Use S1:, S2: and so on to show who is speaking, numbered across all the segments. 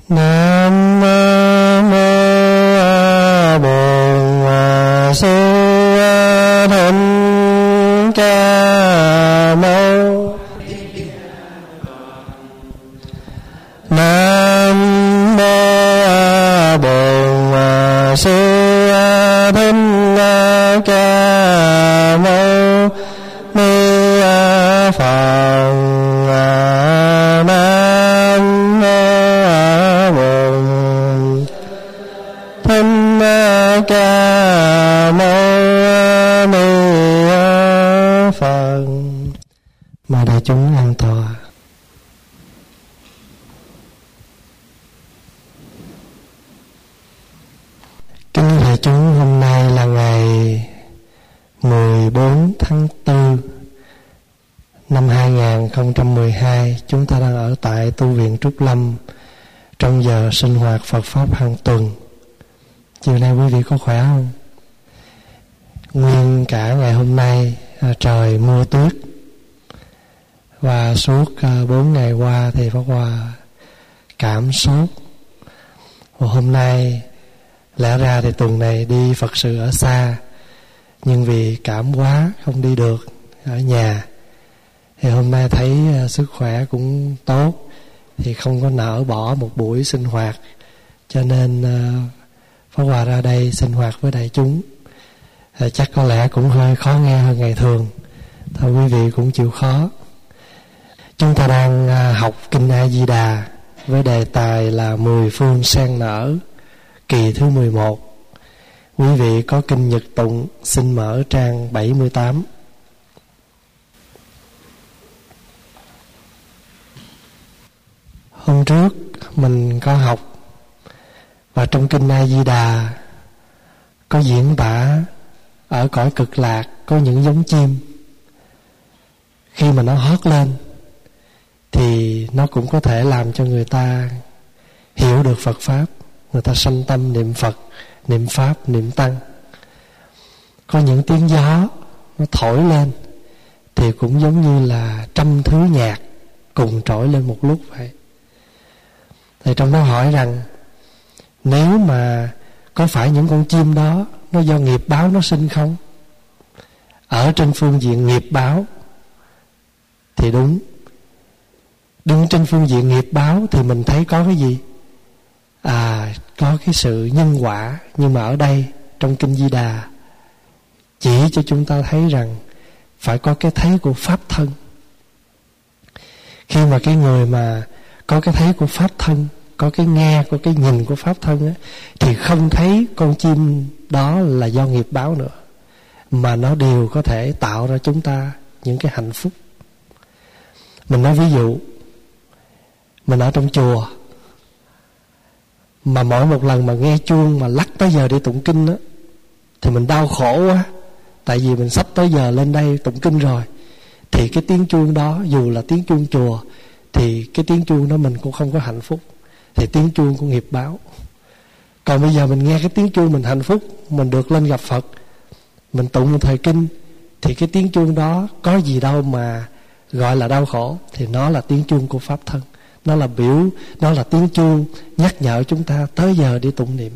S1: Nam mô Bổn Sư Thích Ca Mâu. Nam mô Bổn Sư Thích Ca Mâu Ni Phật. Nam mô Bổn Thích Ca Mâu Ni Phật. Mời đại chúng an tọa. Kính thưa đại chúng, hôm nay là ngày 14 tháng 4 năm 2012. Chúng ta đang ở tại tu viện Trúc Lâm trong giờ sinh hoạt Phật Pháp hàng tuần. Chiều nay quý vị có khỏe không? Nguyên cả ngày hôm nay trời mưa tuyết, và suốt 4 ngày qua thì Pháp Hòa cảm sốt. Và hôm nay lẽ ra thì tuần này đi Phật sự ở xa, nhưng vì cảm quá không đi được ở nhà, thì hôm nay thấy sức khỏe cũng tốt thì không có nỡ bỏ một buổi sinh hoạt, cho nên Pháp Hòa ra đây sinh hoạt với đại chúng. Chắc có lẽ cũng hơi khó nghe hơn ngày thường, thôi quý vị cũng chịu khó. Chúng ta đang học Kinh A Di Đà với đề tài là 10 phương sen nở, kỳ thứ 11. Quý vị có kinh Nhật tụng, xin mở trang 78. Hôm trước mình có học, và trong Kinh A Di Đà có diễn tả ở cõi cực lạc có những giống chim, khi mà nó hót lên thì nó cũng có thể làm cho người ta hiểu được Phật Pháp, người ta sanh tâm niệm Phật, niệm Pháp, niệm Tăng. Có những tiếng gió nó thổi lên thì cũng giống như là trăm thứ nhạc cùng trỗi lên một lúc vậy. Thì trong đó hỏi rằng, nếu mà có phải những con chim đó nó do nghiệp báo nó sinh không? Ở trên phương diện nghiệp báo thì đúng. Đứng trên phương diện nghiệp báo thì mình thấy có cái gì? Có cái sự nhân quả. Nhưng mà ở đây trong Kinh Di Đà chỉ cho chúng ta thấy rằng phải có cái thấy của Pháp thân. Khi mà cái người mà có cái thấy của Pháp thân, có cái nghe, có cái nhìn của Pháp thân á, thì không thấy con chim đó là do nghiệp báo nữa, mà nó đều có thể tạo ra chúng ta những cái hạnh phúc. Mình nói ví dụ, mình ở trong chùa, mà mỗi một lần mà nghe chuông mà lắc tới giờ đi tụng kinh á, thì mình đau khổ quá. Tại vì mình sắp tới giờ lên đây tụng kinh rồi, thì cái tiếng chuông đó, dù là tiếng chuông chùa, thì cái tiếng chuông đó mình cũng không có hạnh phúc. Thì tiếng chuông của nghiệp báo. Còn bây giờ mình nghe cái tiếng chuông mình hạnh phúc, mình được lên gặp Phật, mình tụng một thời kinh, thì cái tiếng chuông đó có gì đâu mà gọi là đau khổ. Thì nó là tiếng chuông của Pháp thân. Nó là tiếng chuông nhắc nhở chúng ta tới giờ đi tụng niệm.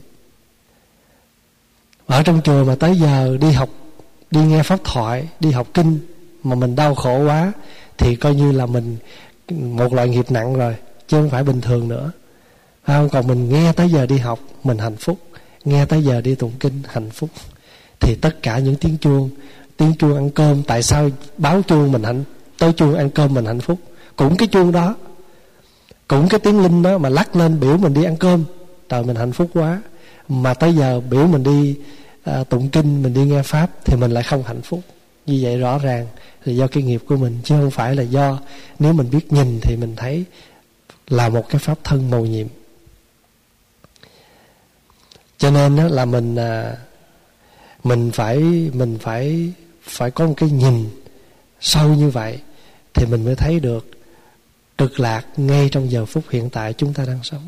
S1: Ở trong chùa mà tới giờ đi học, đi nghe pháp thoại, đi học kinh mà mình đau khổ quá, thì coi như là mình một loại nghiệp nặng rồi, chứ không phải bình thường nữa. Còn mình nghe tới giờ đi học mình hạnh phúc, nghe tới giờ đi tụng kinh hạnh phúc. Thì tất cả những tiếng chuông ăn cơm, tại sao báo chuông mình tới chuông ăn cơm mình hạnh phúc? Cũng cái chuông đó, cũng cái tiếng linh đó mà lắc lên biểu mình đi ăn cơm, trời mình hạnh phúc quá. Mà tới giờ biểu mình đi tụng kinh, mình đi nghe pháp thì mình lại không hạnh phúc. Như vậy rõ ràng là do cái nghiệp của mình, chứ không phải là do, nếu mình biết nhìn thì mình thấy là một cái pháp thân mầu nhiệm. Cho nên đó là mình phải có một cái nhìn sâu như vậy thì mình mới thấy được cực lạc ngay trong giờ phút hiện tại chúng ta đang sống.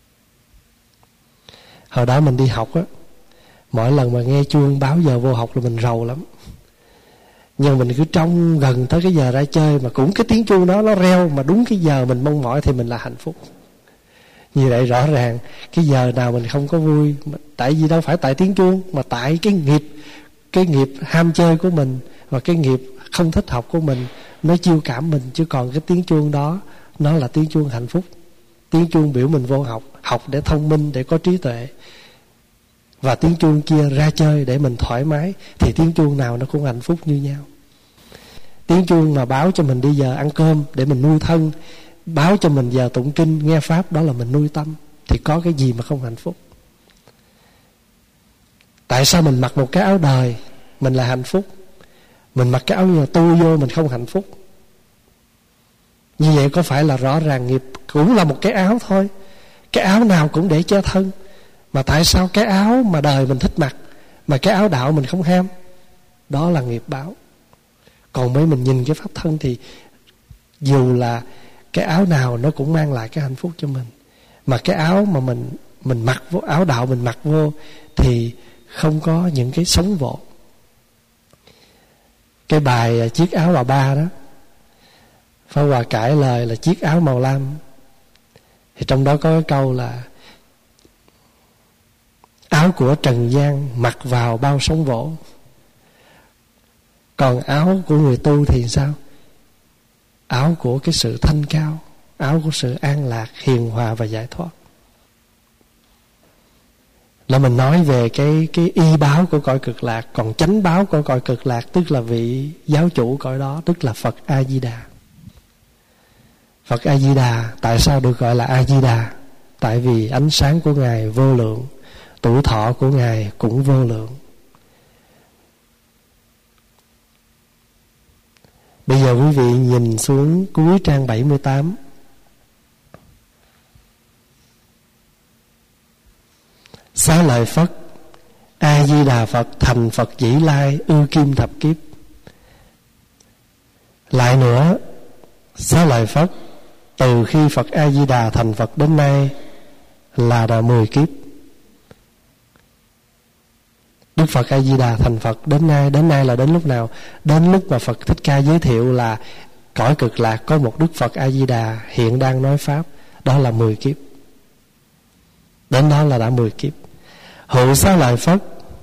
S1: Hồi đó mình đi học á, mỗi lần mà nghe chuông báo giờ vô học là mình rầu lắm. Nhưng mình cứ trông gần tới cái giờ ra chơi mà cũng cái tiếng chuông đó nó reo mà đúng cái giờ mình mong mỏi thì mình là hạnh phúc. Như vậy rõ ràng cái giờ nào mình không có vui, tại vì đâu phải tại tiếng chuông, mà tại cái nghiệp ham chơi của mình và cái nghiệp không thích học của mình nó chiêu cảm mình. Chứ còn cái tiếng chuông đó nó là tiếng chuông hạnh phúc. Tiếng chuông biểu mình vô học để thông minh, để có trí tuệ. Và tiếng chuông kia ra chơi để mình thoải mái. Thì tiếng chuông nào nó cũng hạnh phúc như nhau. Tiếng chuông mà báo cho mình đi giờ ăn cơm để mình nuôi thân, báo cho mình giờ tụng kinh nghe pháp, đó là mình nuôi tâm. Thì có cái gì mà không hạnh phúc? Tại sao mình mặc một cái áo đời mình là hạnh phúc, mình mặc cái áo nhà tu vô mình không hạnh phúc? Như vậy có phải là rõ ràng nghiệp cũng là một cái áo thôi, cái áo nào cũng để che thân, mà tại sao cái áo mà đời mình thích mặc mà cái áo đạo mình không ham? Đó là nghiệp báo. Còn mấy mình nhìn cái pháp thân thì dù là cái áo nào nó cũng mang lại cái hạnh phúc cho mình. Mà cái áo mà mình mặc vô, áo đạo mình mặc vô thì không có những cái sống vộ. Cái bài chiếc áo bà ba đó, Pháp Hòa cải lời là chiếc áo màu lam. Thì trong đó có cái câu là áo của trần gian mặc vào bao sóng vỗ. Còn áo của người tu thì sao? Áo của cái sự thanh cao, áo của sự an lạc, hiền hòa và giải thoát. Là mình nói về cái y báo của cõi cực lạc. Còn chánh báo của cõi cực lạc tức là vị giáo chủ cõi đó, tức là Phật A-di-đà. Phật A-di-đà tại sao được gọi là A-di-đà? Tại vì ánh sáng của Ngài vô lượng, tuổi thọ của Ngài cũng vô lượng. Bây giờ quý vị nhìn xuống cuối trang 78. Xá lợi Phất, A-di-đà Phật thành Phật Vĩ Lai ư kim thập kiếp. Lại nữa, Xá lợi Phất từ khi Phật A-di-đà thành Phật đến nay là đã 10 kiếp. Đức Phật A-di-đà thành Phật đến nay là đến lúc nào? Đến lúc mà Phật Thích Ca giới thiệu là cõi cực lạc có một Đức Phật A-di-đà hiện đang nói pháp. Đó là 10 kiếp. Đến đó là đã 10 kiếp. Hữu Xá lợi Phất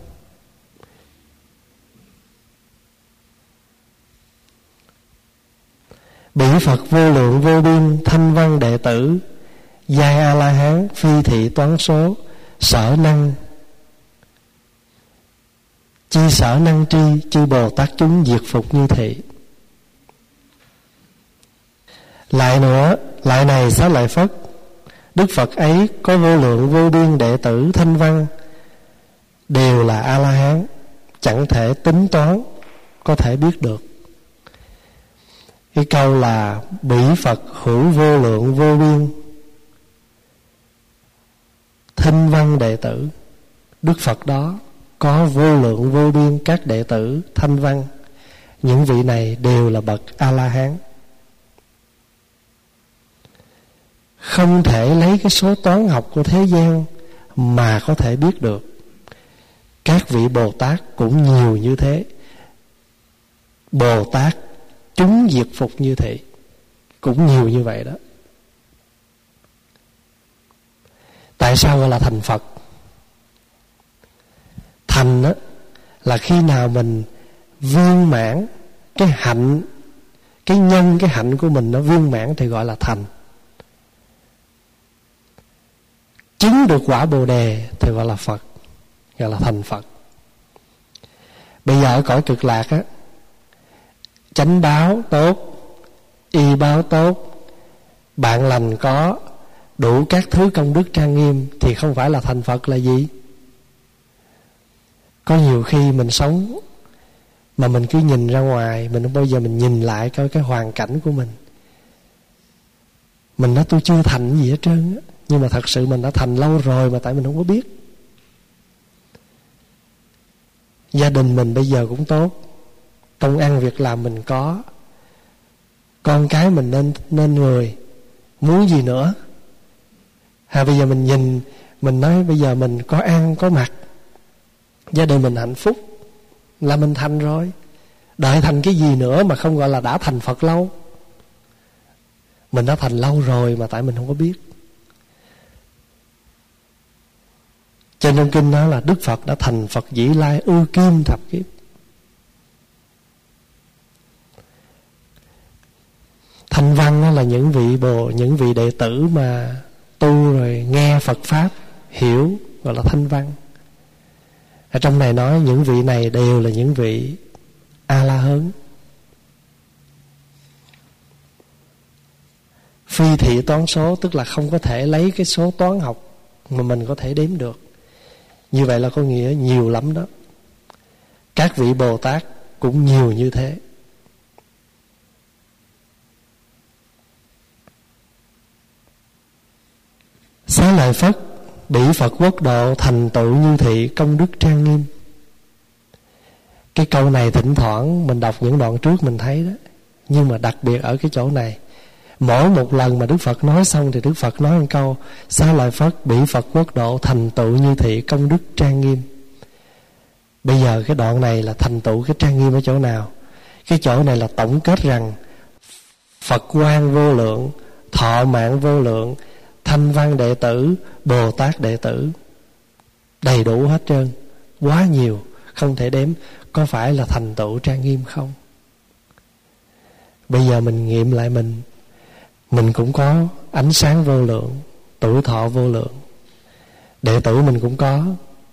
S1: bỉ Phật vô lượng vô biên thanh văn đệ tử, giai A-la-hán phi thị toán số, sở năng chi sở năng tri, chư Bồ Tát chúng diệt phục như thị. Lại nữa, lại này Xá lợi Phất, Đức Phật ấy có vô lượng vô biên đệ tử thanh văn, đều là A-la-hán, chẳng thể tính toán, có thể biết được. Cái câu là bỉ Phật hữu vô lượng vô biên thanh văn đệ tử, Đức Phật đó có vô lượng vô biên các đệ tử thanh văn. Những vị này đều là bậc A-la-hán. Không thể lấy cái số toán học của thế gian mà có thể biết được. Các vị Bồ Tát cũng nhiều như thế. Bồ Tát chúng diệt phục như thị cũng nhiều như vậy đó. Tại sao gọi là thành Phật? Thành đó là khi nào mình viên mãn cái hạnh, cái nhân, cái hạnh của mình nó viên mãn thì gọi là thành. Chứng được quả Bồ Đề thì gọi là Phật, gọi là thành Phật. Bây giờ ở cõi cực lạc á, chánh báo tốt, y báo tốt, bạn lành có, đủ các thứ công đức trang nghiêm thì không phải là thành Phật là gì? Có nhiều khi mình sống mà mình cứ nhìn ra ngoài, mình không bao giờ mình nhìn lại coi cái hoàn cảnh của mình. Mình nói tôi chưa thành gì hết trơn á, nhưng mà thật sự mình đã thành lâu rồi mà tại mình không có biết. Gia đình mình bây giờ cũng tốt, công ăn việc làm mình có, con cái mình nên người, muốn gì nữa? Bây giờ mình nhìn, mình nói bây giờ mình có ăn có mặc, gia đình mình hạnh phúc là mình thành rồi. Đợi thành cái gì nữa mà không gọi là đã thành Phật lâu? Mình đã thành lâu rồi mà tại mình không có biết. Trên trong kinh nói là Đức Phật đã thành Phật Vĩ Lai ưu kim thập kiếp. Thanh văn đó là những vị đệ tử mà tu rồi nghe Phật Pháp hiểu, gọi là thanh văn. Ở trong này nói những vị này đều là những vị A-la-hớn. Phi thị toán số, tức là không có thể lấy cái số toán học mà mình có thể đếm được. Như vậy là có nghĩa nhiều lắm đó. Các vị Bồ Tát cũng nhiều như thế. Xá lợi Phất bị Phật quốc độ, thành tựu như thị, công đức trang nghiêm. Cái câu này thỉnh thoảng mình đọc những đoạn trước mình thấy đó, nhưng mà đặc biệt ở cái chỗ này, mỗi một lần mà Đức Phật nói xong thì Đức Phật nói một câu: Xá lợi Phất bị Phật quốc độ, thành tựu như thị, công đức trang nghiêm. Bây giờ cái đoạn này là thành tựu cái trang nghiêm ở chỗ nào? Cái chỗ này là tổng kết rằng Phật quang vô lượng, thọ mạng vô lượng, thanh văn đệ tử, Bồ Tát đệ tử, đầy đủ hết trơn, quá nhiều, không thể đếm. Có phải là thành tựu trang nghiêm không? Bây giờ mình nghiệm lại mình cũng có ánh sáng vô lượng, tuổi thọ vô lượng, đệ tử mình cũng có.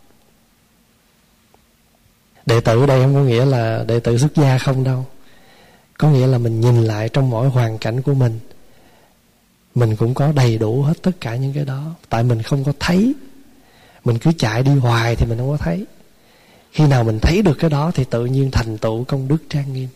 S1: Đệ tử ở đây không có nghĩa là đệ tử xuất gia không đâu. Có nghĩa là mình nhìn lại trong mỗi hoàn cảnh của mình cũng có đầy đủ hết tất cả những cái đó. Tại mình không có thấy, mình cứ chạy đi hoài thì mình không có thấy. Khi nào mình thấy được cái đó thì tự nhiên thành tựu công đức trang nghiêm.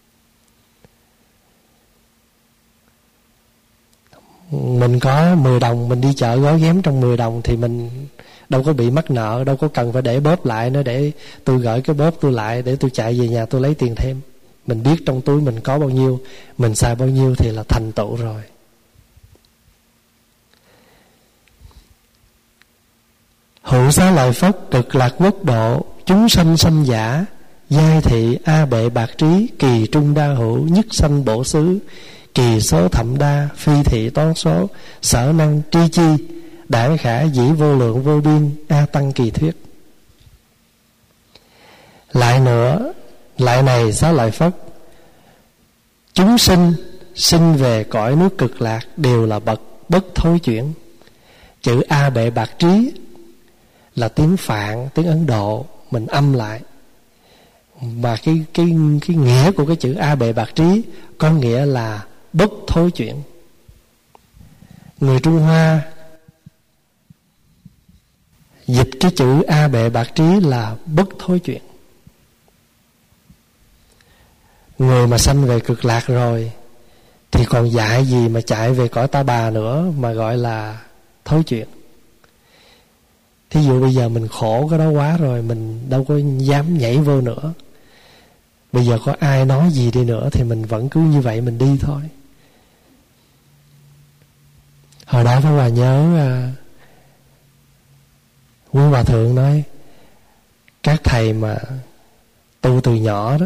S1: Mình có 10 đồng, mình đi chợ gói ghém trong 10 đồng thì mình đâu có bị mắc nợ, đâu có cần phải để bóp lại nữa để tôi gửi cái bóp tôi lại để tôi chạy về nhà tôi lấy tiền thêm. Mình biết trong túi mình có bao nhiêu, mình xài bao nhiêu thì là thành tựu rồi. Hữu Xá lợi Phất cực lạc quốc độ, chúng sanh sanh giả, giai thị a bệ bạc trí, kỳ trung đa hữu, nhất sanh bổ xứ, kỳ số thậm đa, phi thị toán số, sở năng tri chi, đảng khả dĩ vô lượng vô biên, a tăng kỳ thuyết. Lại nữa, lại này Xá lợi Phất, chúng sinh về cõi nước cực lạc đều là bậc bất thối chuyển. Chữ a bệ bạc trí là tiếng Phạn, tiếng Ấn Độ, mình âm lại. Và cái nghĩa của cái chữ a bệ bạc trí có nghĩa là bất thối chuyển. Người Trung Hoa dịch cái chữ a bệ bạc trí là bất thối chuyển. Người mà sanh về cực lạc rồi thì còn dạy gì mà chạy về cõi ta bà nữa mà gọi là thối chuyển. Thí dụ bây giờ mình khổ cái đó quá rồi, mình đâu có dám nhảy vô nữa. Bây giờ có ai nói gì đi nữa thì mình vẫn cứ như vậy mình đi thôi. Hồi đó Pháp Hòa nhớ Quý Hòa Thượng nói các thầy mà tu từ nhỏ đó,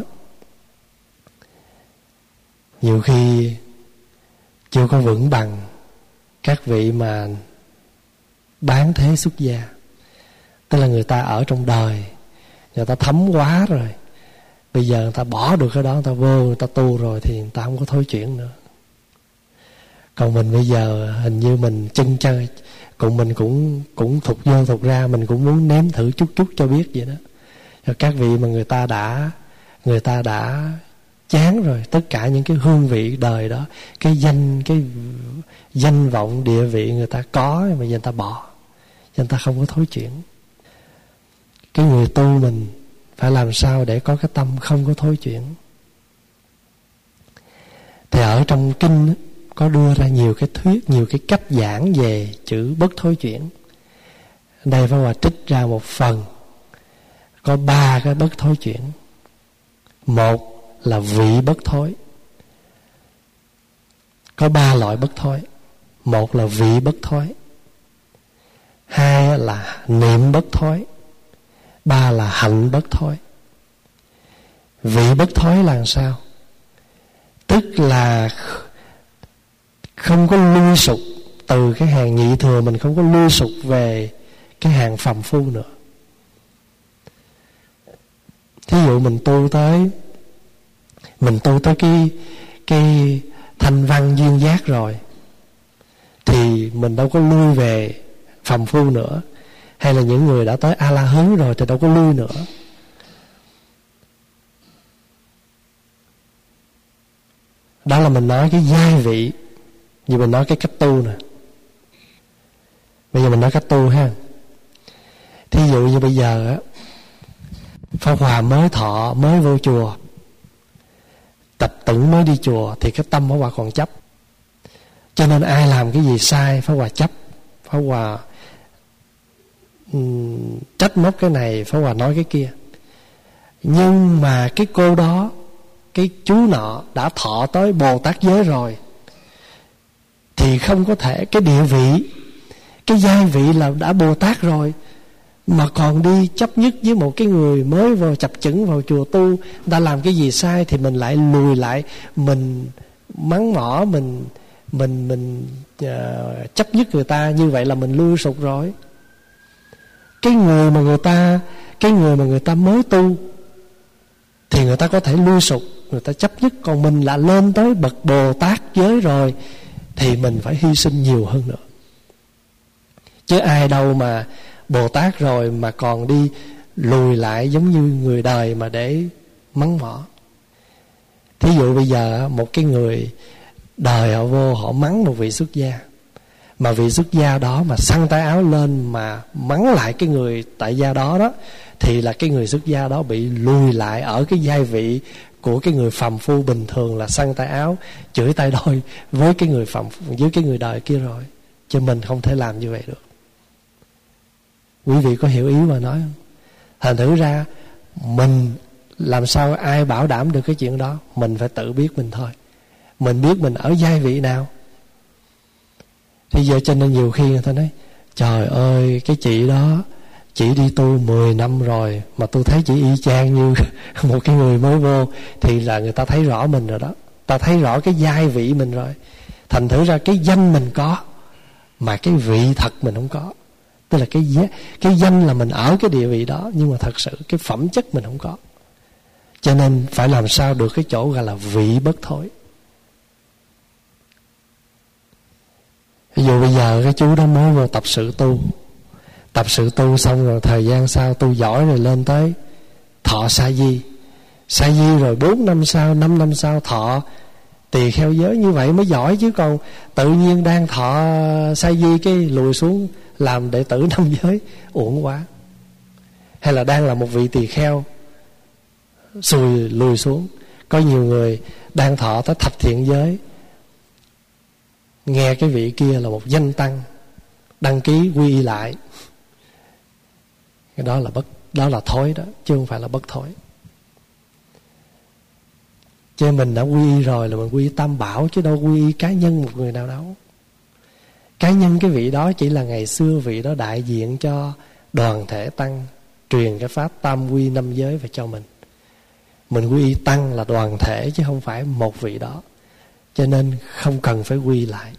S1: nhiều khi chưa có vững bằng các vị mà bán thế xuất gia. Tức là người ta ở trong đời, người ta thấm quá rồi, bây giờ người ta bỏ được cái đó, người ta vô, người ta tu rồi thì người ta không có thối chuyển nữa. Còn mình bây giờ hình như mình chân chơi, cùng mình cũng thục vô thục ra, mình cũng muốn nếm thử chút chút cho biết vậy đó. Rồi các vị mà người ta đã chán rồi tất cả những cái hương vị đời đó, cái danh vọng địa vị người ta có mà người ta bỏ, người ta không có thối chuyển. Cái người tu mình phải làm sao để có cái tâm không có thối chuyển. Thì ở trong kinh có đưa ra nhiều cái thuyết, nhiều cái cách giảng về chữ bất thối chuyển. Đây Pháp Hòa trích ra một phần, có 3 cái bất thối chuyển. Một là vị bất thối. Có 3 loại bất thối. Một là vị bất thối, 2 là niệm bất thối, 3 là hạnh bất thối. Vị bất thối là sao? Tức là không có lui sụp từ cái hàng nhị thừa, mình không có lui sụp về cái hàng phàm phu nữa. Thí dụ mình tu tới cái thanh văn duyên giác rồi, thì mình đâu có lui về phàm phu nữa. Hay là những người đã tới A La Hán rồi thì đâu có lui nữa. Đó là mình nói cái giai vị. Như mình nói cái cách tu nè. Bây giờ mình nói cách tu ha. Thí dụ như bây giờ á, Pháp Hòa mới thọ, mới vô chùa, Tập Tửng mới đi chùa, thì cái tâm Pháp Hòa còn chấp. Cho nên ai làm cái gì sai Pháp Hòa chấp. Pháp Hòa trách móc cái này, Pháp Hòa nói cái kia. Nhưng mà cái cô đó, cái chú nọ đã thọ tới Bồ Tát giới rồi, thì không có thể, cái địa vị, cái giai vị là đã Bồ Tát rồi, mà còn đi chấp nhất với một cái người mới vào chập chững vào chùa tu, đã làm cái gì sai thì mình lại lùi lại, mình mắng mỏ, mình chấp nhất người ta. Như vậy là mình lui sụt rồi. Cái người mà người ta mới tu thì người ta có thể lui sụt, người ta chấp nhất. Còn mình là lên tới bậc Bồ Tát giới rồi thì mình phải hy sinh nhiều hơn nữa. Chứ ai đâu mà Bồ Tát rồi mà còn đi lùi lại giống như người đời mà để mắng mỏ. Thí dụ bây giờ một cái người đời họ vô, họ mắng một vị xuất gia, mà vị xuất gia đó mà xăng tay áo lên mà mắng lại cái người tại gia đó đó, thì là cái người xuất gia đó bị lùi lại ở cái giai vị của cái người phàm phu bình thường, là xăng tay áo, chửi tay đôi với cái người phàm phu, với cái người đời kia rồi. Chứ mình không thể làm như vậy được. Quý vị có hiểu ý mà nói không? Thành thử ra mình làm sao ai bảo đảm được cái chuyện đó? Mình phải tự biết mình thôi. Mình biết mình ở giai vị nào. Thì giờ cho nên nhiều khi người ta nói, trời ơi, cái chị đó, chị đi tu 10 năm rồi mà tôi thấy chị y chang như một cái người mới vô. Thì là người ta thấy rõ mình rồi đó. Ta thấy rõ cái giai vị mình rồi. Thành thử ra cái danh mình có, mà cái vị thật mình không có. Tức là cái danh là mình ở cái địa vị đó, nhưng mà thật sự cái phẩm chất mình không có. Cho nên phải làm sao được cái chỗ gọi là vị bất thối. Ví dụ bây giờ cái chú đó mới vô tập sự tu, tập sự tu xong rồi thời gian sau tu giỏi rồi lên tới thọ sa di. Sa di rồi 4 năm sau, 5 năm sau thọ tỳ kheo giới. Như vậy mới giỏi chứ. Còn tự nhiên đang thọ sa di cái lùi xuống làm đệ tử 5 giới, uổng quá. Hay là đang là một vị tỳ kheo xùi lùi xuống. Có nhiều người đang thọ tới thập thiện giới, nghe cái vị kia là một danh tăng, đăng ký quy y lại. Cái đó là thối đó, chứ không phải là bất thối. Chứ mình đã quy y rồi là mình quy y Tam Bảo, chứ đâu quy y cá nhân một người nào đâu. Cá nhân cái vị đó chỉ là ngày xưa vị đó đại diện cho đoàn thể tăng, truyền cái pháp tam quy 5 giới về cho mình. Mình quy y tăng là đoàn thể chứ không phải một vị đó. Cho nên không cần phải quy lại.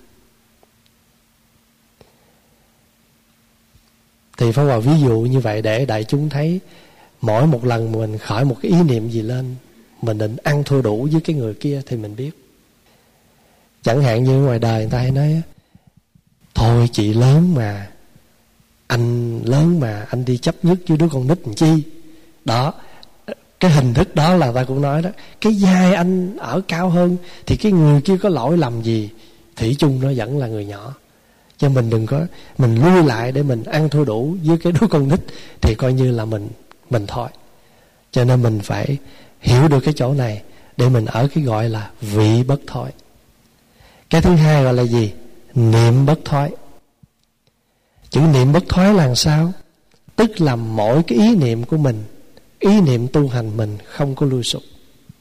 S1: Thì Pháp Hòa ví dụ như vậy để đại chúng thấy, mỗi một lần mình khởi một cái ý niệm gì lên, mình định ăn thua đủ với cái người kia thì mình biết. Chẳng hạn như ngoài đời người ta hay nói, thôi chị lớn mà, anh lớn mà, anh đi chấp nhất với đứa con nít làm chi. Đó, cái hình thức đó là ta cũng nói đó. Cái giai anh ở cao hơn thì cái người kia có lỗi lầm gì, thủy chung nó vẫn là người nhỏ. Cho mình đừng có, mình lui lại để mình ăn thua đủ với cái đứa con nít thì coi như là mình thôi. Cho nên mình phải hiểu được cái chỗ này để mình ở cái gọi là vị bất thối. Cái thứ hai gọi là gì? Niệm bất thối. Chữ niệm bất thối là sao? Tức là mỗi cái ý niệm của mình, ý niệm tu hành mình không có lui sụp.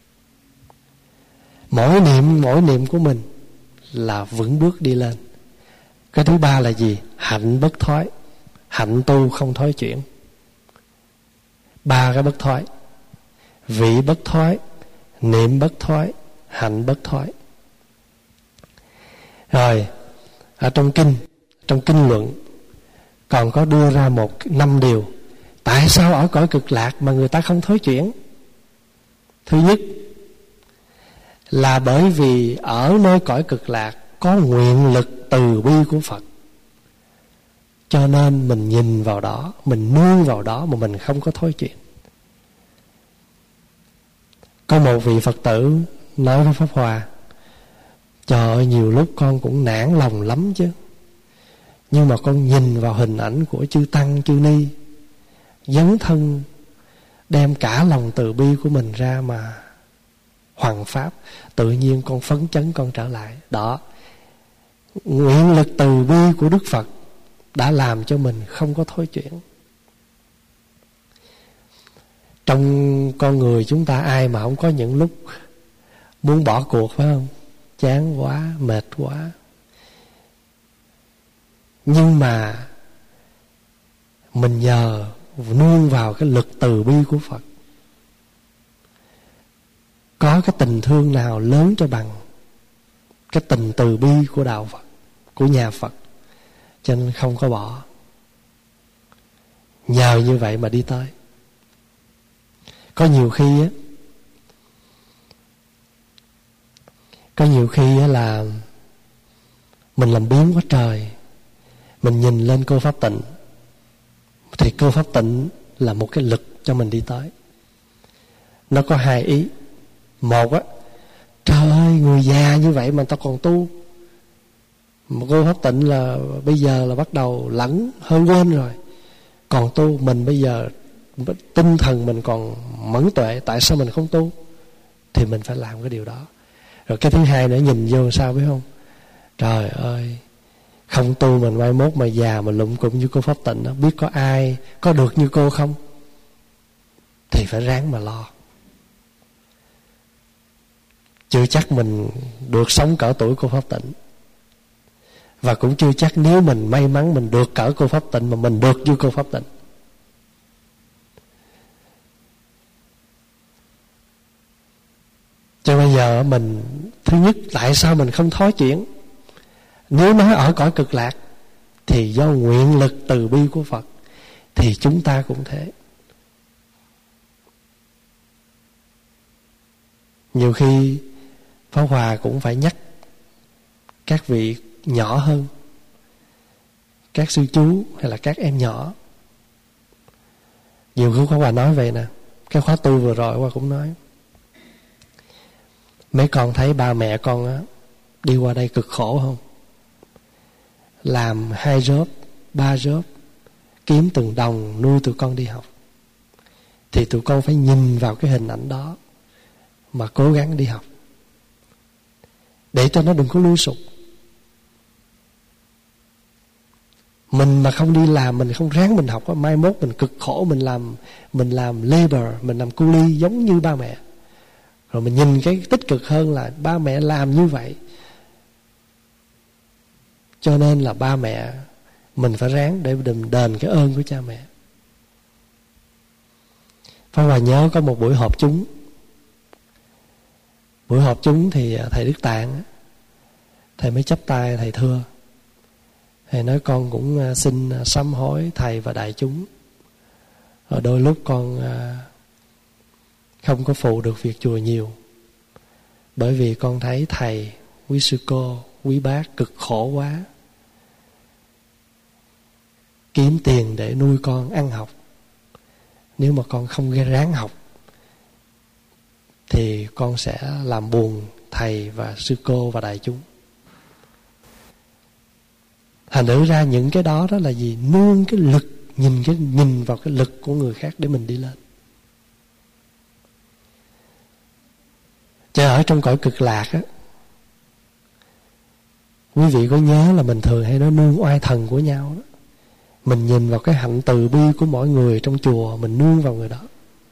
S1: Mỗi niệm của mình là vững bước đi lên. Cái thứ ba là gì? Hạnh bất thối. Hạnh tu không thối chuyển. 3 cái bất thối: vị bất thối, niệm bất thối, hạnh bất thối. Rồi ở trong kinh luận còn có đưa ra 5 điều tại sao ở cõi cực lạc mà người ta không thối chuyển. Thứ nhất là bởi vì ở nơi cõi cực lạc có nguyện lực từ bi của Phật, cho nên mình nhìn vào đó, mình nương vào đó mà mình không có thối chuyển. Có một vị Phật tử nói với Pháp Hòa: trời ơi, nhiều lúc con cũng nản lòng lắm chứ, nhưng mà con nhìn vào hình ảnh của chư Tăng chư Ni dấn thân đem cả lòng từ bi của mình ra mà hoằng pháp, tự nhiên con phấn chấn, con trở lại. Đó, nguyện lực từ bi của Đức Phật đã làm cho mình không có thối chuyển. Trong con người chúng ta ai mà không có những lúc muốn bỏ cuộc, phải không? Chán quá, mệt quá. Nhưng mà mình nhờ nương vào cái lực từ bi của Phật. Có cái tình thương nào lớn cho bằng cái tình từ bi của đạo Phật, của nhà Phật, cho nên không có bỏ. Nhờ như vậy mà đi tới. Có nhiều khi là mình làm biếng quá trời. Mình nhìn lên cô Pháp Tịnh, thì cô Pháp Tịnh là một cái lực cho mình đi tới. Nó có 2 ý. Một á, trời ơi, người già như vậy mà tao còn tu. Một cô Pháp Tịnh là bây giờ là bắt đầu lẫn, hơi quên rồi, còn tu. Mình bây giờ tinh thần mình còn mẫn tuệ, tại sao mình không tu? Thì mình phải làm cái điều đó. Rồi cái thứ hai nữa, nhìn vô sao biết không? Trời ơi, không tu mình mai mốt mà già mà lụng cụm như cô Pháp Tịnh đó, biết có ai có được như cô không? Thì phải ráng mà lo. Chưa chắc mình được sống cỡ tuổi cô Pháp Tịnh, và cũng chưa chắc nếu mình may mắn mình được cỡ cô Pháp Tịnh mà mình được như cô Pháp Tịnh. Cho bây giờ mình, thứ nhất, tại sao mình không thối chuyển? Nếu nói ở cõi cực lạc thì do nguyện lực từ bi của Phật, thì chúng ta cũng thế. Nhiều khi Pháp Hòa cũng phải nhắc các vị nhỏ hơn, các sư chú hay là các em nhỏ. Nhiều khi Pháp Hòa nói vậy nè. Cái khóa tu vừa rồi Hòa cũng nói, mấy con thấy ba mẹ con á đi qua đây cực khổ không? Làm 2 job, 3 job, kiếm từng đồng nuôi tụi con đi học. Thì tụi con phải nhìn vào cái hình ảnh đó mà cố gắng đi học, để cho nó đừng có lui sụp. Mình mà không đi làm, mình không ráng mình học, mai mốt mình cực khổ, mình làm labor, mình làm cu li giống như ba mẹ. Rồi mình nhìn cái tích cực hơn là ba mẹ làm như vậy, cho nên là ba mẹ mình phải ráng để đền cái ơn của cha mẹ. Pháp Hòa nhớ có một buổi họp chúng. Buổi họp chúng thì thầy Đức Tạng, thầy mới chắp tay thầy thưa. Thầy nói con cũng xin sám hối thầy và đại chúng. Rồi đôi lúc con không có phụ được việc chùa nhiều, bởi vì con thấy thầy, quý sư cô, quý bác cực khổ quá, kiếm tiền để nuôi con ăn học. Nếu mà con không ráng học thì con sẽ làm buồn thầy và sư cô và đại chúng. Thành thử ra những cái đó là gì? Nương cái lực, nhìn vào cái lực của người khác để mình đi lên. Chứ ở trong cõi cực lạc á, quý vị có nhớ là mình thường hay nói nương oai thần của nhau đó. Mình nhìn vào cái hạnh từ bi của mỗi người trong chùa, mình nương vào người đó.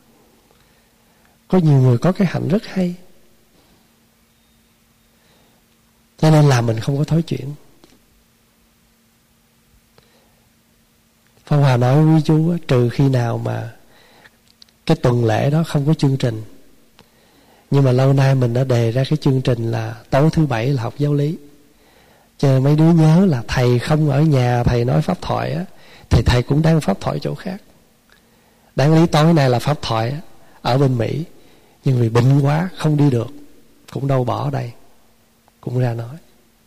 S1: Có nhiều người có cái hạnh rất hay, cho nên là mình không có thối chuyển. Pháp Hòa nói với chú, trừ khi nào mà cái tuần lễ đó không có chương trình, nhưng mà lâu nay mình đã đề ra cái chương trình là tối thứ Bảy là học giáo lý. Cho nên mấy đứa nhớ là thầy không ở nhà, thầy nói pháp thoại á, thì thầy cũng đang pháp thoại chỗ khác. Đáng lý tối nay là pháp thoại ở bên Mỹ, nhưng vì bệnh quá không đi được, cũng đâu bỏ ở đây, cũng ra nói.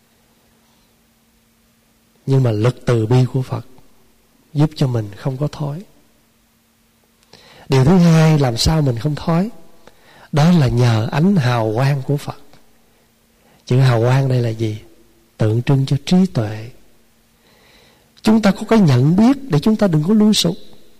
S1: Nhưng mà lực từ bi của Phật giúp cho mình không có thói. Điều thứ hai, làm sao mình không thói? Đó là nhờ ánh hào quang của Phật. Chữ hào quang đây là gì? Tượng trưng cho trí tuệ. Chúng ta có cái nhận biết để chúng ta đừng có lui sụp.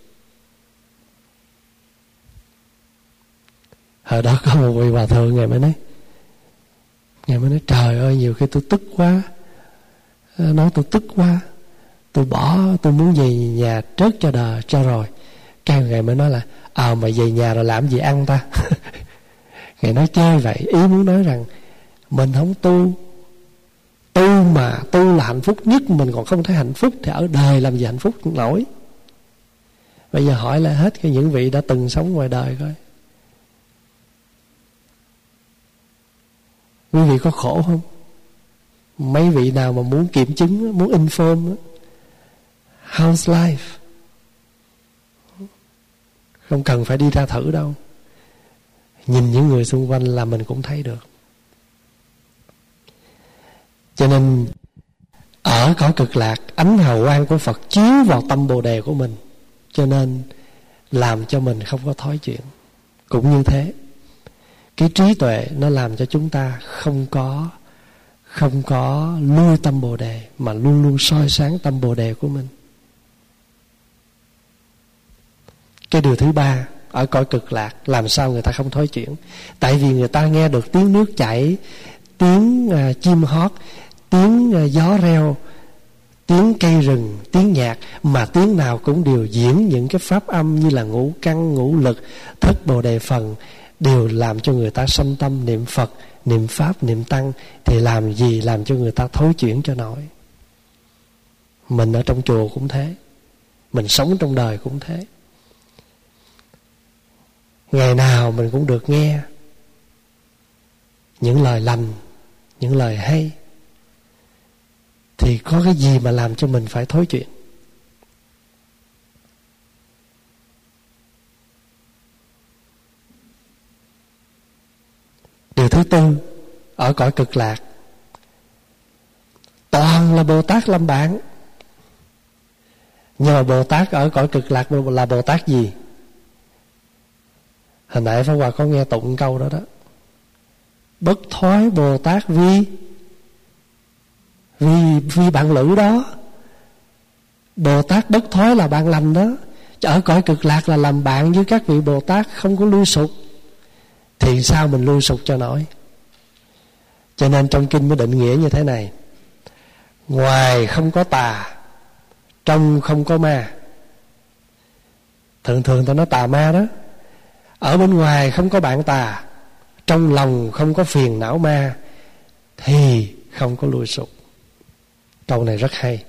S1: Hồi đó có một vị hòa thượng Ngài mới nói trời ơi, nhiều khi tôi tức quá. Nói tôi tức quá, tôi muốn về nhà trớt cho đời cho rồi. Cái Ngài mới nói là mà về nhà rồi làm gì ăn ta? Ngài nói chơi vậy, ý muốn nói rằng mình không tu mà tu là hạnh phúc nhất, mình còn không thấy hạnh phúc thì ở đời làm gì hạnh phúc nổi. Bây giờ hỏi lại hết những vị đã từng sống ngoài đời coi, quý vị có khổ không? Mấy vị nào mà muốn kiểm chứng, muốn inform, how's life, không cần phải đi ra thử đâu, nhìn những người xung quanh là mình cũng thấy được. Cho nên ở cõi cực lạc, ánh hào quang của Phật chiếu vào tâm Bồ Đề của mình, cho nên làm cho mình không có thói chuyện. Cũng như thế, cái trí tuệ nó làm cho chúng ta không có lui tâm Bồ Đề, mà luôn luôn soi sáng tâm Bồ Đề của mình. Cái điều thứ ba, ở cõi cực lạc làm sao người ta không thói chuyển? Tại vì người ta nghe được tiếng nước chảy, tiếng chim hót, tiếng gió reo, tiếng cây rừng, tiếng nhạc, mà tiếng nào cũng đều diễn những cái pháp âm như là ngũ căn, ngũ lực, thất Bồ Đề phần, đều làm cho người ta sanh tâm niệm Phật, niệm Pháp, niệm Tăng. Thì làm gì làm cho người ta thối chuyển cho nổi? Mình ở trong chùa cũng thế, mình sống trong đời cũng thế. Ngày nào mình cũng được nghe những lời lành, những lời hay, thì có cái gì mà làm cho mình phải thối chuyện? Điều thứ tư, ở cõi cực lạc toàn là Bồ Tát làm bạn. Nhưng mà Bồ Tát ở cõi cực lạc là Bồ Tát gì? Hồi nãy Pháp Hòa có nghe tụng câu đó đó: bất thoái Bồ Tát vì bạn lữ đó. Bồ Tát bất thoái là bạn lành đó. Ở cõi cực lạc là làm bạn với các vị Bồ Tát, không có lui sụp. Thì sao mình lui sụp cho nổi? Cho nên trong kinh mới định nghĩa như thế này: ngoài không có tà, trong không có ma. Thường ta nói tà ma đó. Ở bên ngoài không có bạn tà, trong lòng không có phiền não ma, thì không có lui sụp. Câu này rất hay.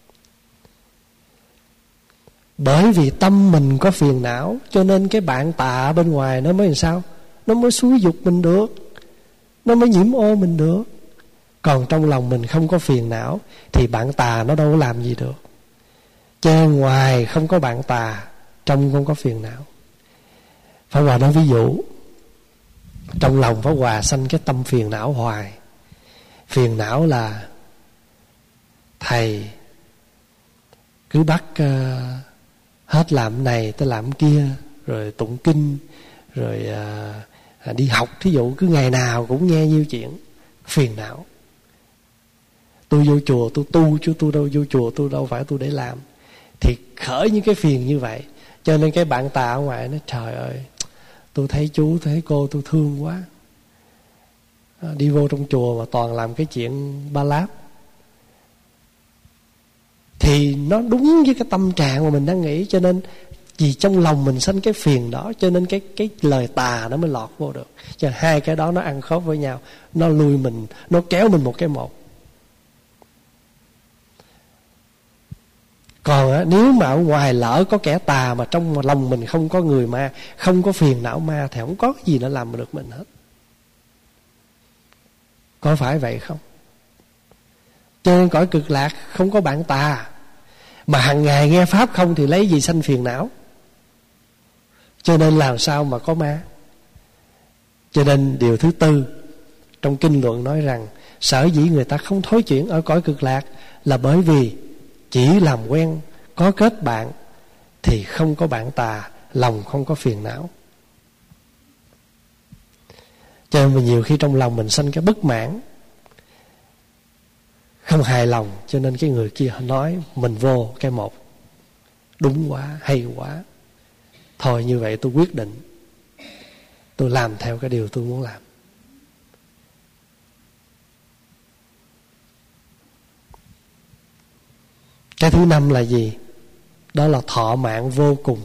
S1: Bởi vì tâm mình có phiền não, cho nên cái bạn tà bên ngoài nó mới làm sao? Nó mới xúi dục mình được, nó mới nhiễm ô mình được. Còn trong lòng mình không có phiền não thì bạn tà nó đâu có làm gì được. Cho nên ngoài không có bạn tà, trong không có phiền não. Pháp Hòa nói ví dụ, trong lòng Pháp Hòa sanh cái tâm phiền não hoài. Phiền não là thầy cứ bắt hết làm này tới làm kia, rồi tụng kinh, rồi đi học, thí dụ cứ ngày nào cũng nghe nhiêu chuyện. Phiền não. Tôi vô chùa tôi tu, chứ tôi đâu vô chùa tôi đâu phải tôi để làm. Thì khởi những cái phiền như vậy. Cho nên cái bạn tà ở ngoài nói: trời ơi, tôi thấy chú, thấy cô, tôi thương quá. Đi vô trong chùa mà toàn làm cái chuyện ba láp. Thì nó đúng với cái tâm trạng mà mình đang nghĩ. Cho nên vì trong lòng mình sanh cái phiền đó, cho nên cái lời tà nó mới lọt vô được. Cho nên hai cái đó nó ăn khớp với nhau, nó lui mình, nó kéo mình một cái một. Còn nếu mà ở ngoài lỡ có kẻ tà mà trong lòng mình không có người ma, không có phiền não ma, thì không có cái gì nó làm được mình hết. Có phải vậy không? Cho nên cõi cực lạc không có bạn tà. Mà hàng ngày nghe pháp không thì lấy gì sanh phiền não. Cho nên làm sao mà có ma. Cho nên điều thứ tư trong kinh luận nói rằng sở dĩ người ta không thối chuyển ở cõi cực lạc là bởi vì chỉ làm quen có kết bạn thì không có bạn tà, lòng không có phiền não. Cho nên nhiều khi trong lòng mình sanh cái bất mãn, không hài lòng, cho nên cái người kia nói mình vô cái một. Đúng quá, hay quá. Thôi như vậy tôi quyết định, tôi làm theo cái điều tôi muốn làm. Cái thứ năm là gì? Đó là thọ mạng vô cùng.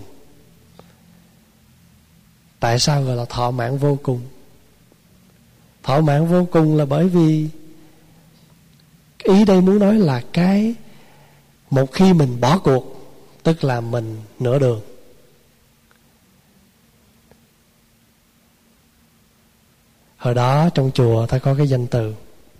S1: Tại sao gọi là thọ mạng vô cùng? Thọ mạng vô cùng là bởi vì ý đây muốn nói là cái một khi mình bỏ cuộc, tức là mình nửa đường. Hồi đó trong chùa ta có cái danh từ,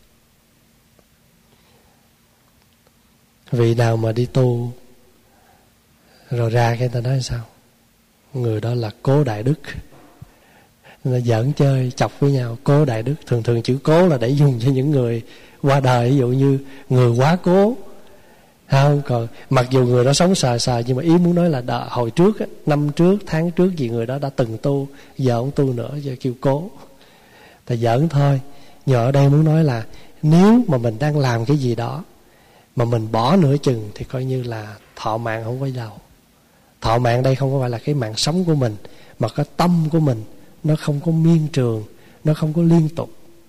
S1: vị nào mà đi tu rồi ra cái ta nói sao? Người đó là cố đại đức. Là giỡn chơi chọc với nhau, cố đại đức. Thường chữ cố là để dùng cho những người qua đời, ví dụ như người quá cố, không? Còn mặc dù người đó sống sờ nhưng mà ý muốn nói là hồi trước á, năm trước, tháng trước gì người đó đã từng tu, giờ không tu nữa, giờ kêu cố. Ta giỡn thôi. Nhưng ở đây muốn nói là nếu mà mình đang làm cái gì đó mà mình bỏ nửa chừng thì coi như là thọ mạng không quay đầu. Thọ mạng đây không phải là cái mạng sống của mình, mà cái tâm của mình nó không có miên trường, nó không có liên tục.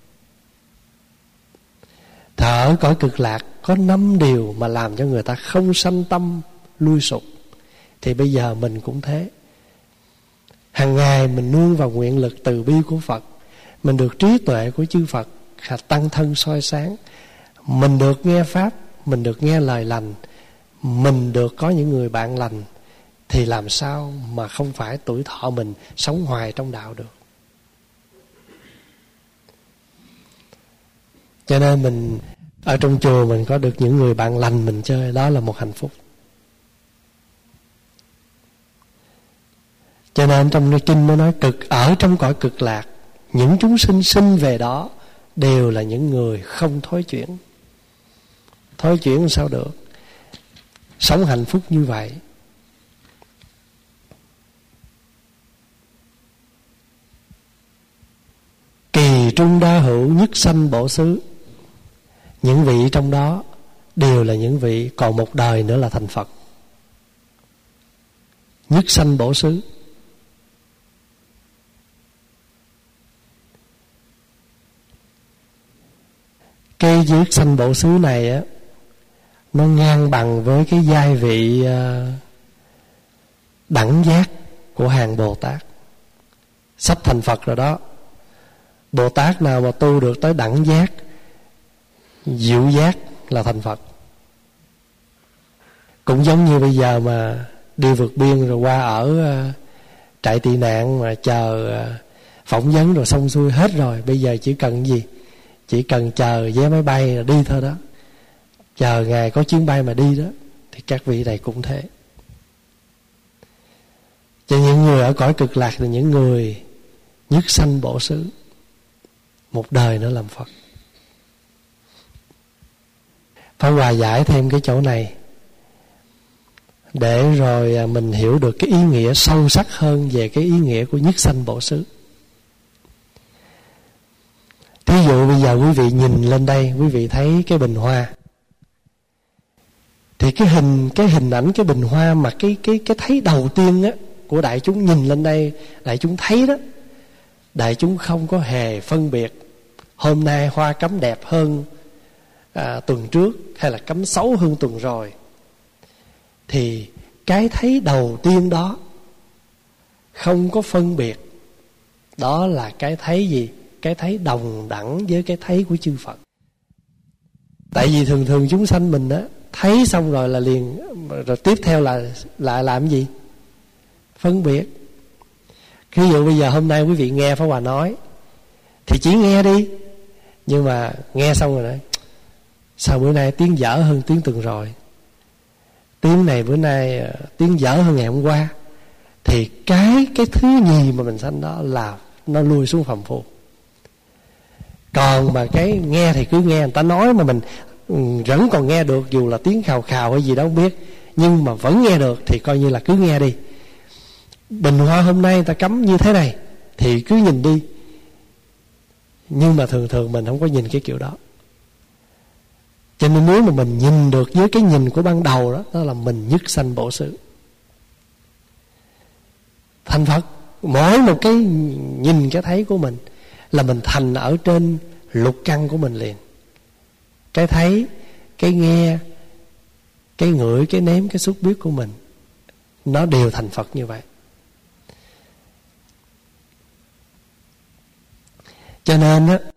S1: Ở cõi cực lạc có 5 điều mà làm cho người ta không sanh tâm lui sụp. Thì bây giờ mình cũng thế. Hàng ngày mình nương vào nguyện lực từ bi của Phật, mình được trí tuệ của chư Phật tăng thân soi sáng, mình được nghe pháp, mình được nghe lời lành, mình được có những người bạn lành, thì làm sao mà không phải tuổi thọ mình sống hoài trong đạo được. Cho nên mình ở trong chùa mình có được những người bạn lành mình chơi, đó là một hạnh phúc. Cho nên trong cái kinh nó nói ở trong cõi cực lạc, những chúng sinh sinh về đó đều là những người không thối chuyển. Thối chuyển sao được? Sống hạnh phúc như vậy. Kỳ trung đa hữu, nhất sanh bổ xứ. Những vị trong đó đều là những vị còn một đời nữa là thành Phật. Nhất sanh bổ xứ. Cái nhất sanh bổ xứ này á, nó ngang bằng với cái giai vị đẳng giác của hàng Bồ Tát. Sắp thành Phật rồi đó. Bồ Tát nào mà tu được tới đẳng giác, diệu giác là thành Phật. Cũng giống như bây giờ mà đi vượt biên rồi qua ở trại tị nạn mà chờ phỏng vấn rồi xong xuôi hết rồi, bây giờ chỉ cần gì? Chỉ cần chờ vé máy bay rồi đi thôi đó. Chờ ngày có chuyến bay mà đi đó. Thì các vị này cũng thế. Cho những người ở cõi cực lạc là những người nhất sanh bổ xứ, một đời nữa làm Phật. Phải hòa giải thêm cái chỗ này để rồi mình hiểu được cái ý nghĩa sâu sắc hơn về cái ý nghĩa của nhất sanh bổ xứ. Thí dụ bây giờ quý vị nhìn lên đây, quý vị thấy cái bình hoa, thì cái hình ảnh cái bình hoa mà cái thấy đầu tiên á của đại chúng nhìn lên đây, đại chúng thấy đó, đại chúng không có hề phân biệt hôm nay hoa cắm đẹp hơn tuần trước hay là cắm xấu hơn tuần rồi. Thì cái thấy đầu tiên đó không có phân biệt, đó là cái thấy gì? Cái thấy đồng đẳng với cái thấy của chư Phật. Tại vì thường chúng sanh mình á, thấy xong rồi là liền, rồi tiếp theo là làm gì? Phân biệt. Ví dụ bây giờ hôm nay quý vị nghe Pháp Hòa nói thì chỉ nghe đi, nhưng mà nghe xong rồi nói sao bữa nay tiếng dở hơn tiếng tuần rồi, tiếng này bữa nay tiếng dở hơn ngày hôm qua, thì cái thứ nhì mà mình sanh đó là nó lui xuống phàm phu. Còn mà cái nghe thì cứ nghe người ta nói mà mình vẫn còn nghe được, dù là tiếng khào khào hay gì đó không biết, nhưng mà vẫn nghe được thì coi như là cứ nghe đi. Bình hoa hôm nay người ta cấm như thế này thì cứ nhìn đi. Nhưng mà thường thường mình không có nhìn cái kiểu đó. Cho nên nếu mà mình nhìn được với cái nhìn của ban đầu đó, đó là mình nhất sanh bổ xứ. Thành Phật, mỗi một cái nhìn cái thấy của mình là mình thành ở trên lục căn của mình liền. Cái thấy, cái nghe, cái ngửi, cái nếm, cái xúc biết của mình, nó đều thành Phật như vậy. Cho nên á,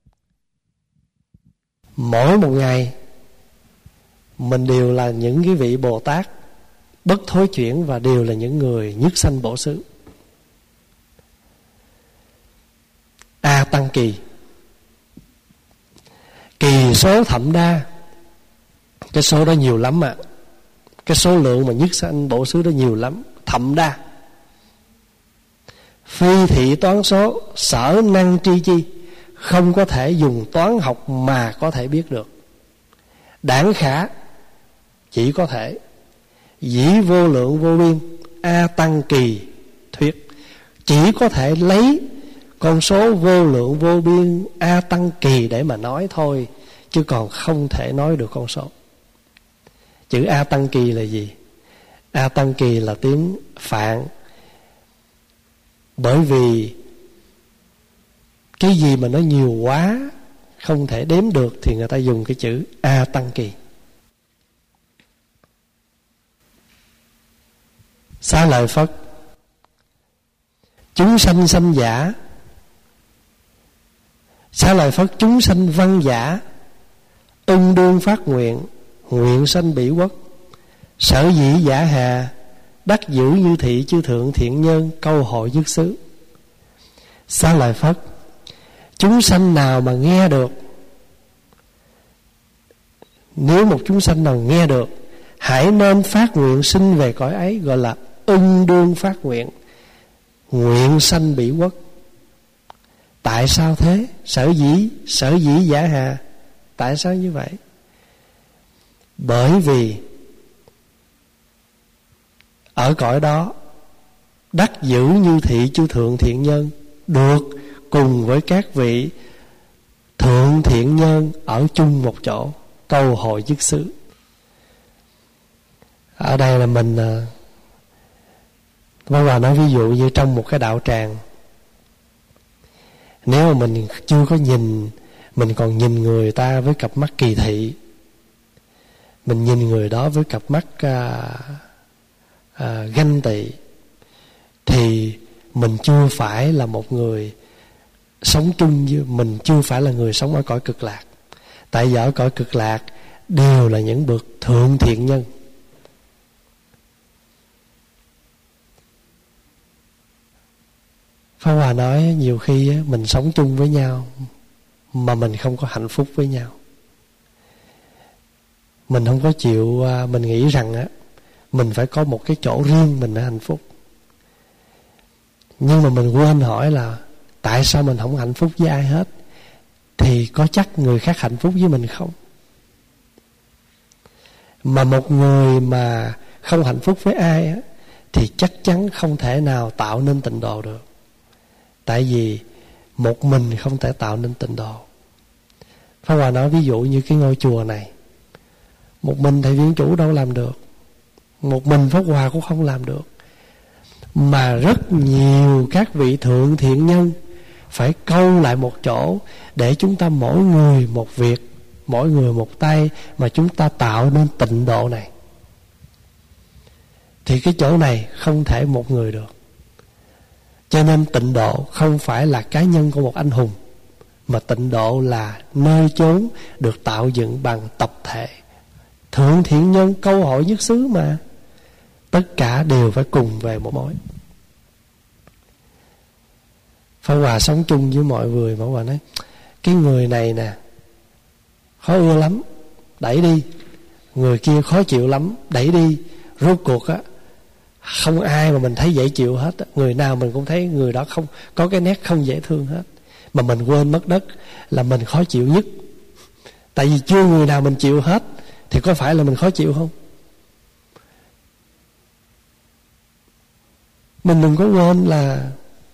S1: mỗi một ngày mình đều là những cái vị Bồ Tát bất thối chuyển, và đều là những người nhất sanh bổ xứ. A Tăng Kỳ, kỳ số thậm đa, cái số đó nhiều lắm ạ. Cái số lượng mà nhất sanh bổ xứ đó nhiều lắm, thậm đa. Phi thị toán số, sở năng tri chi, không có thể dùng toán học mà có thể biết được. Đảng khả, chỉ có thể. Dĩ vô lượng vô biên, A Tăng Kỳ thuyết, chỉ có thể lấy con số vô lượng vô biên A Tăng Kỳ để mà nói thôi, chứ còn không thể nói được con số. Chữ A Tăng Kỳ là gì? A Tăng Kỳ là tiếng Phạn. Bởi vì cái gì mà nó nhiều quá không thể đếm được thì người ta dùng cái chữ A Tăng Kỳ. Xá lợi Phất, chúng sanh sanh giả. Xá lợi Phất, chúng sanh văn giả, ưng đương phát nguyện, nguyện sanh bỉ quốc. Sở dĩ giả hà, đắc giữ như thị chư thượng thiện nhân, câu hội dứt xứ. Xá lợi Phất, chúng sanh nào mà nghe được, nếu một chúng sanh nào nghe được, hãy nên phát nguyện sinh về cõi ấy, gọi là ưng đương phát nguyện, nguyện sanh bỉ quốc. Tại sao thế? Sở dĩ giả hà. Tại sao như vậy? Bởi vì ở cõi đó đắc giữ như thị chư thượng thiện nhân, được cùng với các vị thượng thiện nhân ở chung một chỗ, câu hội dứt xứ. Ở đây là mình Pháp Hòa nói ví dụ như trong một cái đạo tràng, nếu mà mình chưa có nhìn, mình còn nhìn người ta với cặp mắt kỳ thị, mình nhìn người đó với cặp mắt ganh tị, thì mình chưa phải là một người sống chung với, mình chưa phải là người sống ở cõi cực lạc. Tại vì ở cõi cực lạc đều là những bậc thượng thiện nhân. Pháp Hòa nói nhiều khi mình sống chung với nhau mà mình không có hạnh phúc với nhau. Mình không có chịu, mình nghĩ rằng mình phải có một cái chỗ riêng mình để hạnh phúc. Nhưng mà mình quên hỏi là tại sao mình không hạnh phúc với ai hết? Thì có chắc người khác hạnh phúc với mình không? Mà một người mà không hạnh phúc với ai thì chắc chắn không thể nào tạo nên tịnh độ được. Tại vì một mình không thể tạo nên tịnh độ. Pháp Hòa nói ví dụ như cái ngôi chùa này, một mình thầy Viên Chủ đâu làm được, một mình Pháp Hòa cũng không làm được, mà rất nhiều các vị thượng thiện nhân phải câu lại một chỗ để chúng ta mỗi người một việc, mỗi người một tay mà chúng ta tạo nên tịnh độ này. Thì cái chỗ này không thể một người được. Cho nên tịnh độ không phải là cá nhân của một anh hùng, mà tịnh độ là nơi chốn được tạo dựng bằng tập thể. Thượng thiện nhân câu hội nhất xứ mà, tất cả đều phải cùng về một mối. Pháp Hòa sống chung với mọi người, Pháp Hòa nói cái người này nè khó ưa lắm, đẩy đi. người kia khó chịu lắm, đẩy đi. Rốt cuộc á, không ai mà mình thấy dễ chịu hết. Người nào mình cũng thấy người đó không có cái nét không dễ thương hết. Mà mình quên mất đất là mình khó chịu nhất. Tại vì chưa người nào mình chịu hết, thì có phải là mình khó chịu không? Mình đừng có quên là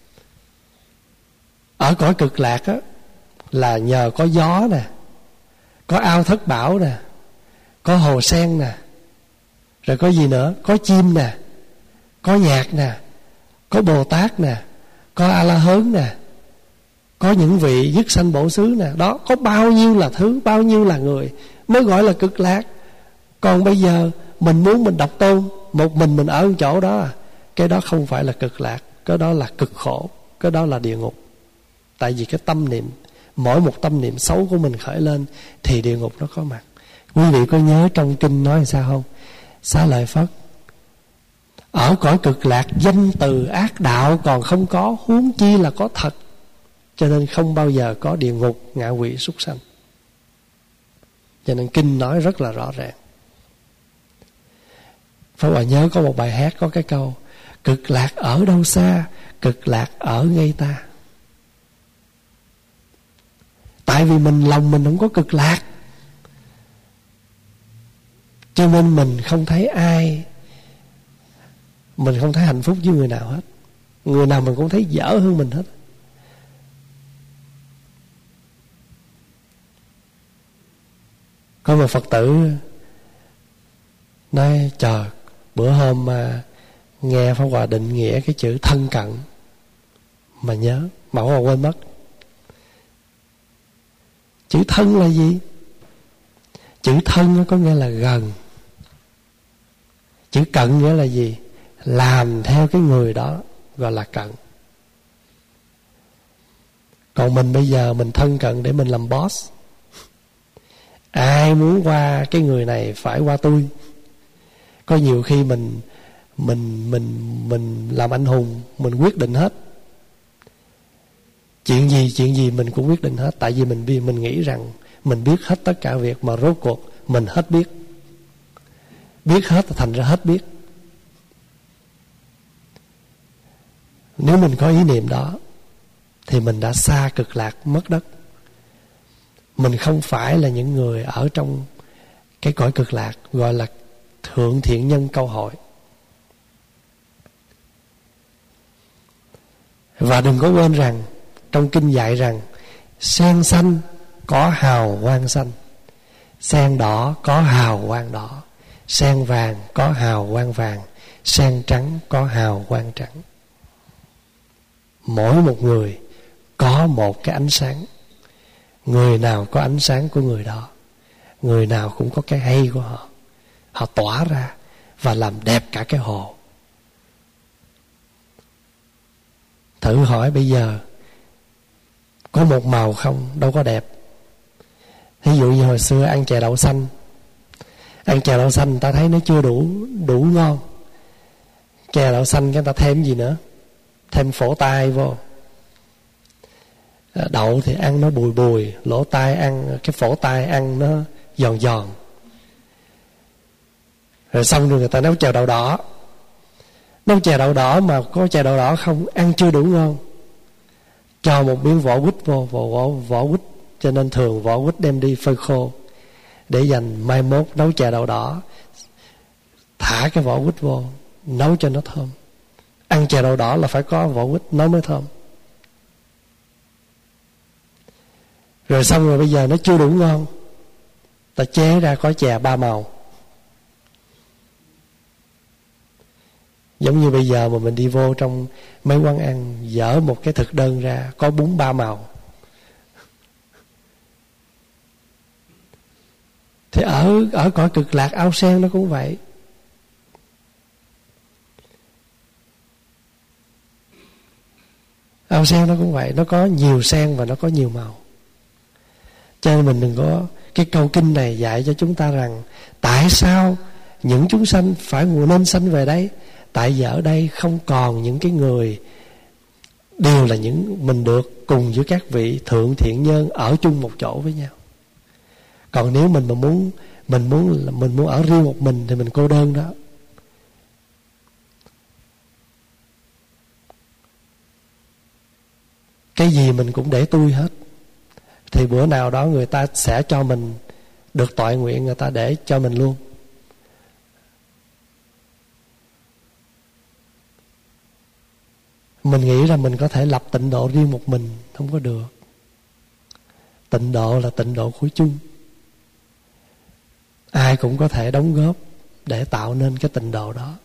S1: ở cõi cực lạc á, là nhờ có gió nè, có ao thất bảo nè, có hồ sen nè, rồi có gì nữa, có chim nè, có nhạc nè, có Bồ Tát nè, có A La Hớn nè, có những vị dứt sanh bổ xứ nè. Đó, có bao nhiêu là thứ, bao nhiêu là người mới gọi là cực lạc. Còn bây giờ mình muốn mình độc tôn, một mình ở chỗ đó, cái đó không phải là cực lạc, cái đó là cực khổ, cái đó là địa ngục. Tại vì cái tâm niệm, mỗi một tâm niệm xấu của mình khởi lên thì địa ngục nó có mặt. Quý vị có nhớ trong kinh nói sao không? Xá lợi Phất, ở cõi cực lạc danh từ ác đạo còn không có, huống chi là có thật. Cho nên không bao giờ có địa ngục, ngạ quỷ, súc sanh. Cho nên kinh nói rất là rõ ràng. Pháp Hòa nhớ có một bài hát có cái câu: cực lạc ở đâu xa, cực lạc ở ngay ta. Tại vì lòng mình không có cực lạc, cho nên mình không thấy ai, mình không thấy hạnh phúc với người nào hết. Người nào mình cũng thấy dở hơn mình hết. Có một Phật tử nói: trời, bữa hôm mà nghe Pháp Hòa định nghĩa cái chữ thân cận mà nhớ, mà Pháp Hòa quên mất. Chữ thân là gì? Chữ thân nó có nghĩa là gần. Chữ cận nghĩa là gì? Làm theo cái người đó gọi là cận. Còn mình bây giờ mình thân cận để mình làm boss. Ai muốn qua cái người này phải qua tôi. Có nhiều khi mình làm anh hùng, mình quyết định hết. Chuyện gì mình cũng quyết định hết. Tại vì mình nghĩ rằng mình biết hết tất cả việc, mà rốt cuộc mình hết biết. Biết hết thì thành ra hết biết. Nếu mình có ý niệm đó thì mình đã xa cực lạc, mất đất. Mình không phải là những người ở trong cái cõi cực lạc gọi là thượng thiện nhân câu hội. Và đừng có quên rằng trong kinh dạy rằng sen xanh có hào quang xanh, sen đỏ có hào quang đỏ, sen vàng có hào quang vàng, sen trắng có hào quang trắng. Mỗi một người có một cái ánh sáng. Người nào có ánh sáng của người đó, người nào cũng có cái hay của họ. Họ tỏa ra và làm đẹp cả cái hồ. Thử hỏi bây giờ có một màu không, đâu có đẹp. Ví dụ như hồi xưa ăn chè đậu xanh, ăn chè đậu xanh ta thấy nó chưa đủ ngon. Chè đậu xanh cái ta thêm gì nữa? Thêm phổ tai vô. Đậu thì ăn nó bùi bùi, lỗ tai ăn, cái phổ tai ăn nó giòn giòn. Rồi xong rồi người ta nấu chè đậu đỏ. Nấu chè đậu đỏ mà có chè đậu đỏ không, ăn chưa đủ ngon. Cho một miếng vỏ quýt vô, vỏ quýt. Cho nên thường vỏ quýt đem đi phơi khô để dành mai mốt nấu chè đậu đỏ. Thả cái vỏ quýt vô, nấu cho nó thơm. Ăn chè đậu đỏ là phải có vỏ quýt nấu mới thơm. Rồi xong rồi bây giờ nó chưa đủ ngon, ta chế ra có chè 3 màu. Giống như bây giờ mà mình đi vô trong mấy quán ăn, dỡ một cái thực đơn ra có bún 3 màu. Thì ở cõi cực lạc ao sen nó cũng vậy. Ao sen nó cũng vậy, nó có nhiều sen và nó có nhiều màu. Cho nên mình đừng có, cái câu kinh này dạy cho chúng ta rằng tại sao những chúng sanh phải nên sanh về đây. Tại vì ở đây không còn những cái người đều là những mình được cùng với các vị thượng thiện nhân ở chung một chỗ với nhau. Còn nếu mình mà Mình muốn ở riêng một mình thì mình cô đơn đó. Cái gì mình cũng để tôi hết, thì bữa nào đó người ta sẽ cho mình được toại nguyện, người ta để cho mình luôn. Mình nghĩ là mình có thể lập tịnh độ riêng một mình, không có được. Tịnh độ là tịnh độ của chung. Ai cũng có thể đóng góp để tạo nên cái tịnh độ đó.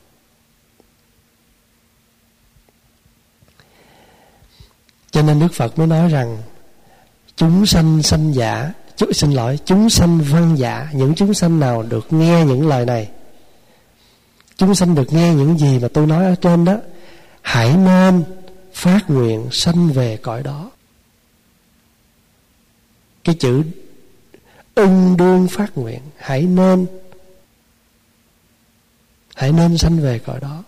S1: Cho nên Đức Phật mới nói rằng chúng sanh sanh giả, chúng sanh văn giả. Những chúng sanh nào được nghe những lời này, chúng sanh được nghe những gì mà tôi nói ở trên đó, hãy nên phát nguyện sanh về cõi đó. Cái chữ ưng đương phát nguyện, hãy nên sanh về cõi đó.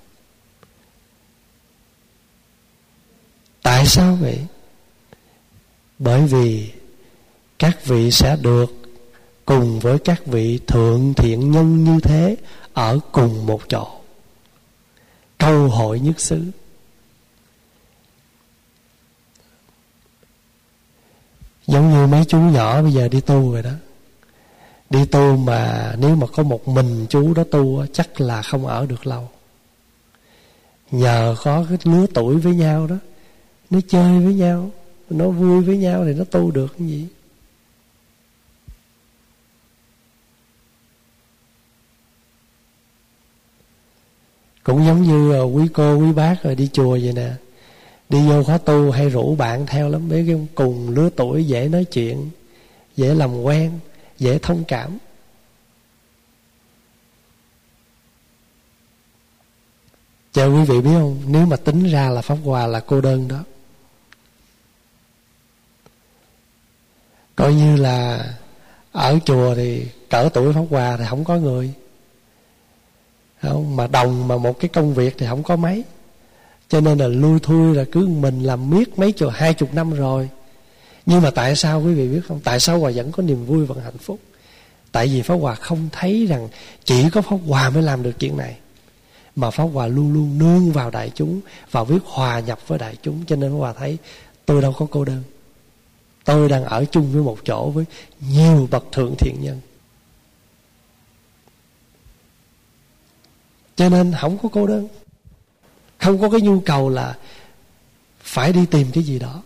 S1: Tại sao vậy? Bởi vì các vị sẽ được cùng với các vị thượng thiện nhân như thế ở cùng một chỗ, câu hội nhất xứ. Giống như mấy chú nhỏ bây giờ đi tu rồi đó. Đi tu mà nếu mà có một mình chú đó tu chắc là không ở được lâu. Nhờ có cái lứa tuổi với nhau đó, nó chơi với nhau, nó vui với nhau thì nó tu được cái gì. Cũng giống như quý cô quý bác rồi đi chùa vậy nè, đi vô khóa tu hay rủ bạn theo lắm, mấy cái cùng lứa tuổi dễ nói chuyện, dễ làm quen, dễ thông cảm. Cho quý vị biết không, nếu mà tính ra là Pháp Hòa là cô đơn đó. Coi như là ở chùa thì cỡ tuổi Pháp Hòa thì không có người, không, mà đồng mà một cái công việc thì không có mấy. Cho nên là lui thui là cứ mình làm miết mấy 20 năm rồi. Nhưng mà tại sao quý vị biết không? Tại sao Hòa vẫn có niềm vui và hạnh phúc? Tại vì Pháp Hòa không thấy rằng chỉ có Pháp Hòa mới làm được chuyện này, mà Pháp Hòa luôn luôn nương vào đại chúng và biết hòa nhập với đại chúng. Cho nên Pháp Hòa thấy tôi đâu có cô đơn. Tôi đang ở chung với một chỗ với nhiều bậc thượng thiện nhân. Cho nên không có cô đơn, không có cái nhu cầu là phải đi tìm cái gì đó.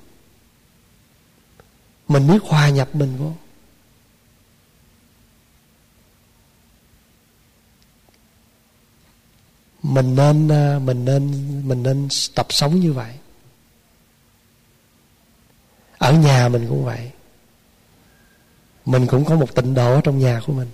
S1: Mình biết hòa nhập mình vô. Mình nên tập sống như vậy. Ở nhà mình cũng vậy. Mình cũng có một tịnh độ ở trong nhà của mình,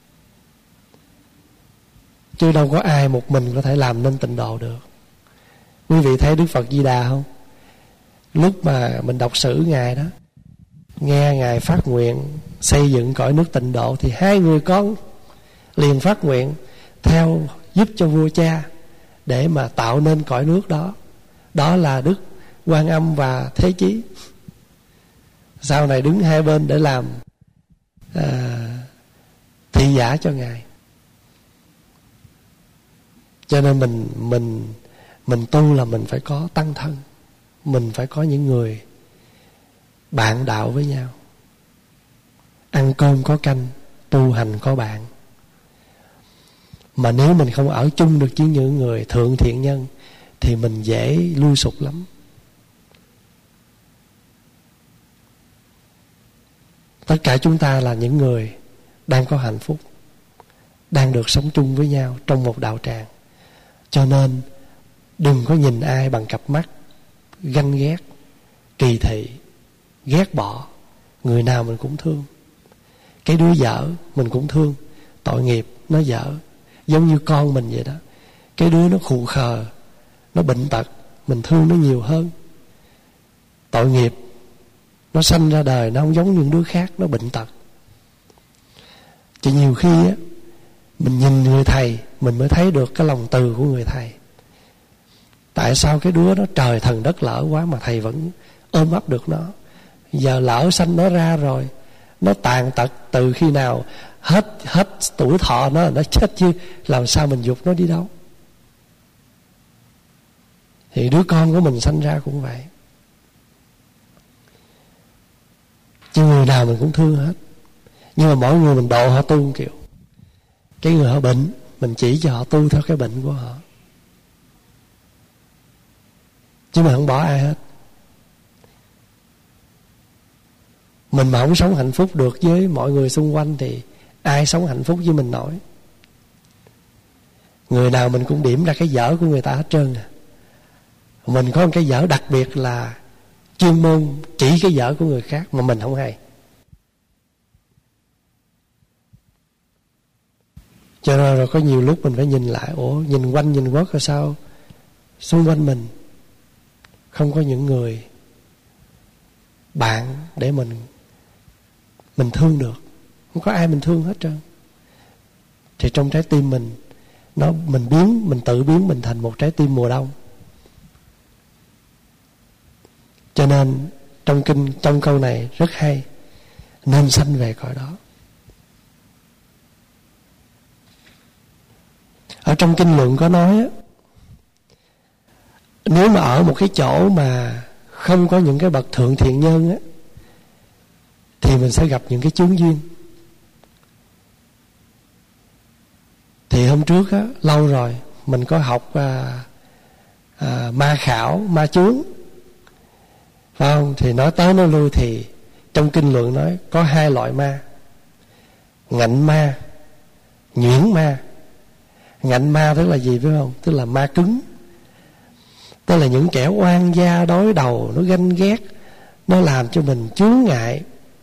S1: chứ đâu có ai một mình có thể làm nên tịnh độ được. Quý vị thấy Đức Phật Di Đà không? Lúc mà mình đọc sử Ngài đó, nghe Ngài phát nguyện xây dựng cõi nước tịnh độ, thì 2 người con liền phát nguyện theo giúp cho vua cha để mà tạo nên cõi nước đó. Đó là Đức Quan Âm và Thế Chí. Sau này đứng hai bên để làm thị giả cho Ngài. Cho nên mình tu là mình phải có tăng thân, mình phải có những người bạn đạo với nhau. Ăn cơm có canh, tu hành có bạn. Mà nếu mình không ở chung được với những người thượng thiện nhân thì mình dễ lui sụp lắm. Tất cả chúng ta là những người đang có hạnh phúc, đang được sống chung với nhau trong một đạo tràng. Cho nên đừng có nhìn ai bằng cặp mắt ganh ghét, kỳ thị, ghét bỏ. Người nào mình cũng thương. Cái đứa dở mình cũng thương, tội nghiệp nó dở. Giống như con mình vậy đó. Cái đứa nó khù khờ, nó bệnh tật, mình thương nó nhiều hơn. Tội nghiệp, nó sanh ra đời nó không giống những đứa khác, nó bệnh tật. Chỉ nhiều khi á, mình nhìn người thầy mình mới thấy được cái lòng từ của người thầy. Tại sao cái đứa nó trời thần đất lỡ quá mà thầy vẫn ôm ấp được nó? Giờ lỡ sanh nó ra rồi, nó tàn tật từ khi nào hết tuổi thọ nó chết chứ làm sao mình giục nó đi đâu. Thì đứa con của mình sanh ra cũng vậy, chứ người nào mình cũng thương hết. Nhưng mà mỗi người mình độ họ tu một kiểu. Cái người họ bệnh, mình chỉ cho họ tu theo cái bệnh của họ, chứ mà không bỏ ai hết. Mình mà không sống hạnh phúc được với mọi người xung quanh thì ai sống hạnh phúc với mình nổi. Người nào mình cũng điểm ra cái dở của người ta hết trơn à. Mình có một cái dở đặc biệt là chuyên môn chỉ cái dở của người khác mà mình không hay. Cho nên rồi có nhiều lúc mình phải nhìn lại, nhìn quanh nhìn quất rồi sao xung quanh mình không có những người bạn để mình thương được. Không có ai mình thương hết trơn. Thì trong trái tim mình mình tự biến mình thành một trái tim mùa đông. Cho nên trong kinh, trong câu này rất hay, nên sanh về cõi đó. Ở trong kinh luận có nói á, nếu mà ở một cái chỗ mà không có những cái bậc thượng thiện nhân á, thì mình sẽ gặp những cái chướng duyên. Thì hôm trước á, lâu rồi mình có học ma khảo, ma chướng, phải không? Thì nói tới nói lui thì trong kinh luận nói có 2 loại ma: ngạnh ma, nhuyễn ma. Ngạnh ma tức là gì biết không? Tức là ma cứng. Tức là những kẻ oan gia đối đầu, nó ganh ghét, nó làm cho mình chướng ngại,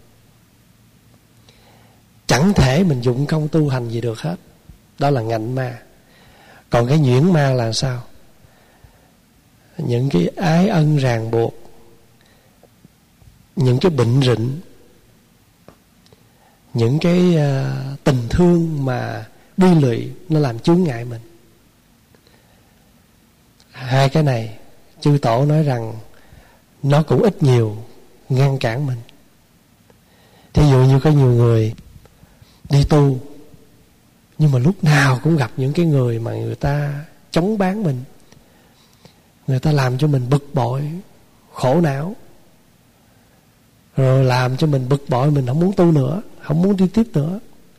S1: chẳng thể mình dụng công tu hành gì được hết. Đó là ngạnh ma. Còn cái nhuyễn ma là sao? Những cái ái ân ràng buộc, những cái bệnh rịnh, những cái tình thương mà bi lụy, nó làm chướng ngại mình. 2 cái này chư tổ nói rằng nó cũng ít nhiều ngăn cản mình. Thí dụ như có nhiều người đi tu, nhưng mà lúc nào cũng gặp những cái người mà người ta chống bán mình, người ta làm cho mình bực bội, khổ não, rồi làm cho mình bực bội, mình không muốn tu nữa, không muốn đi tiếp nữa.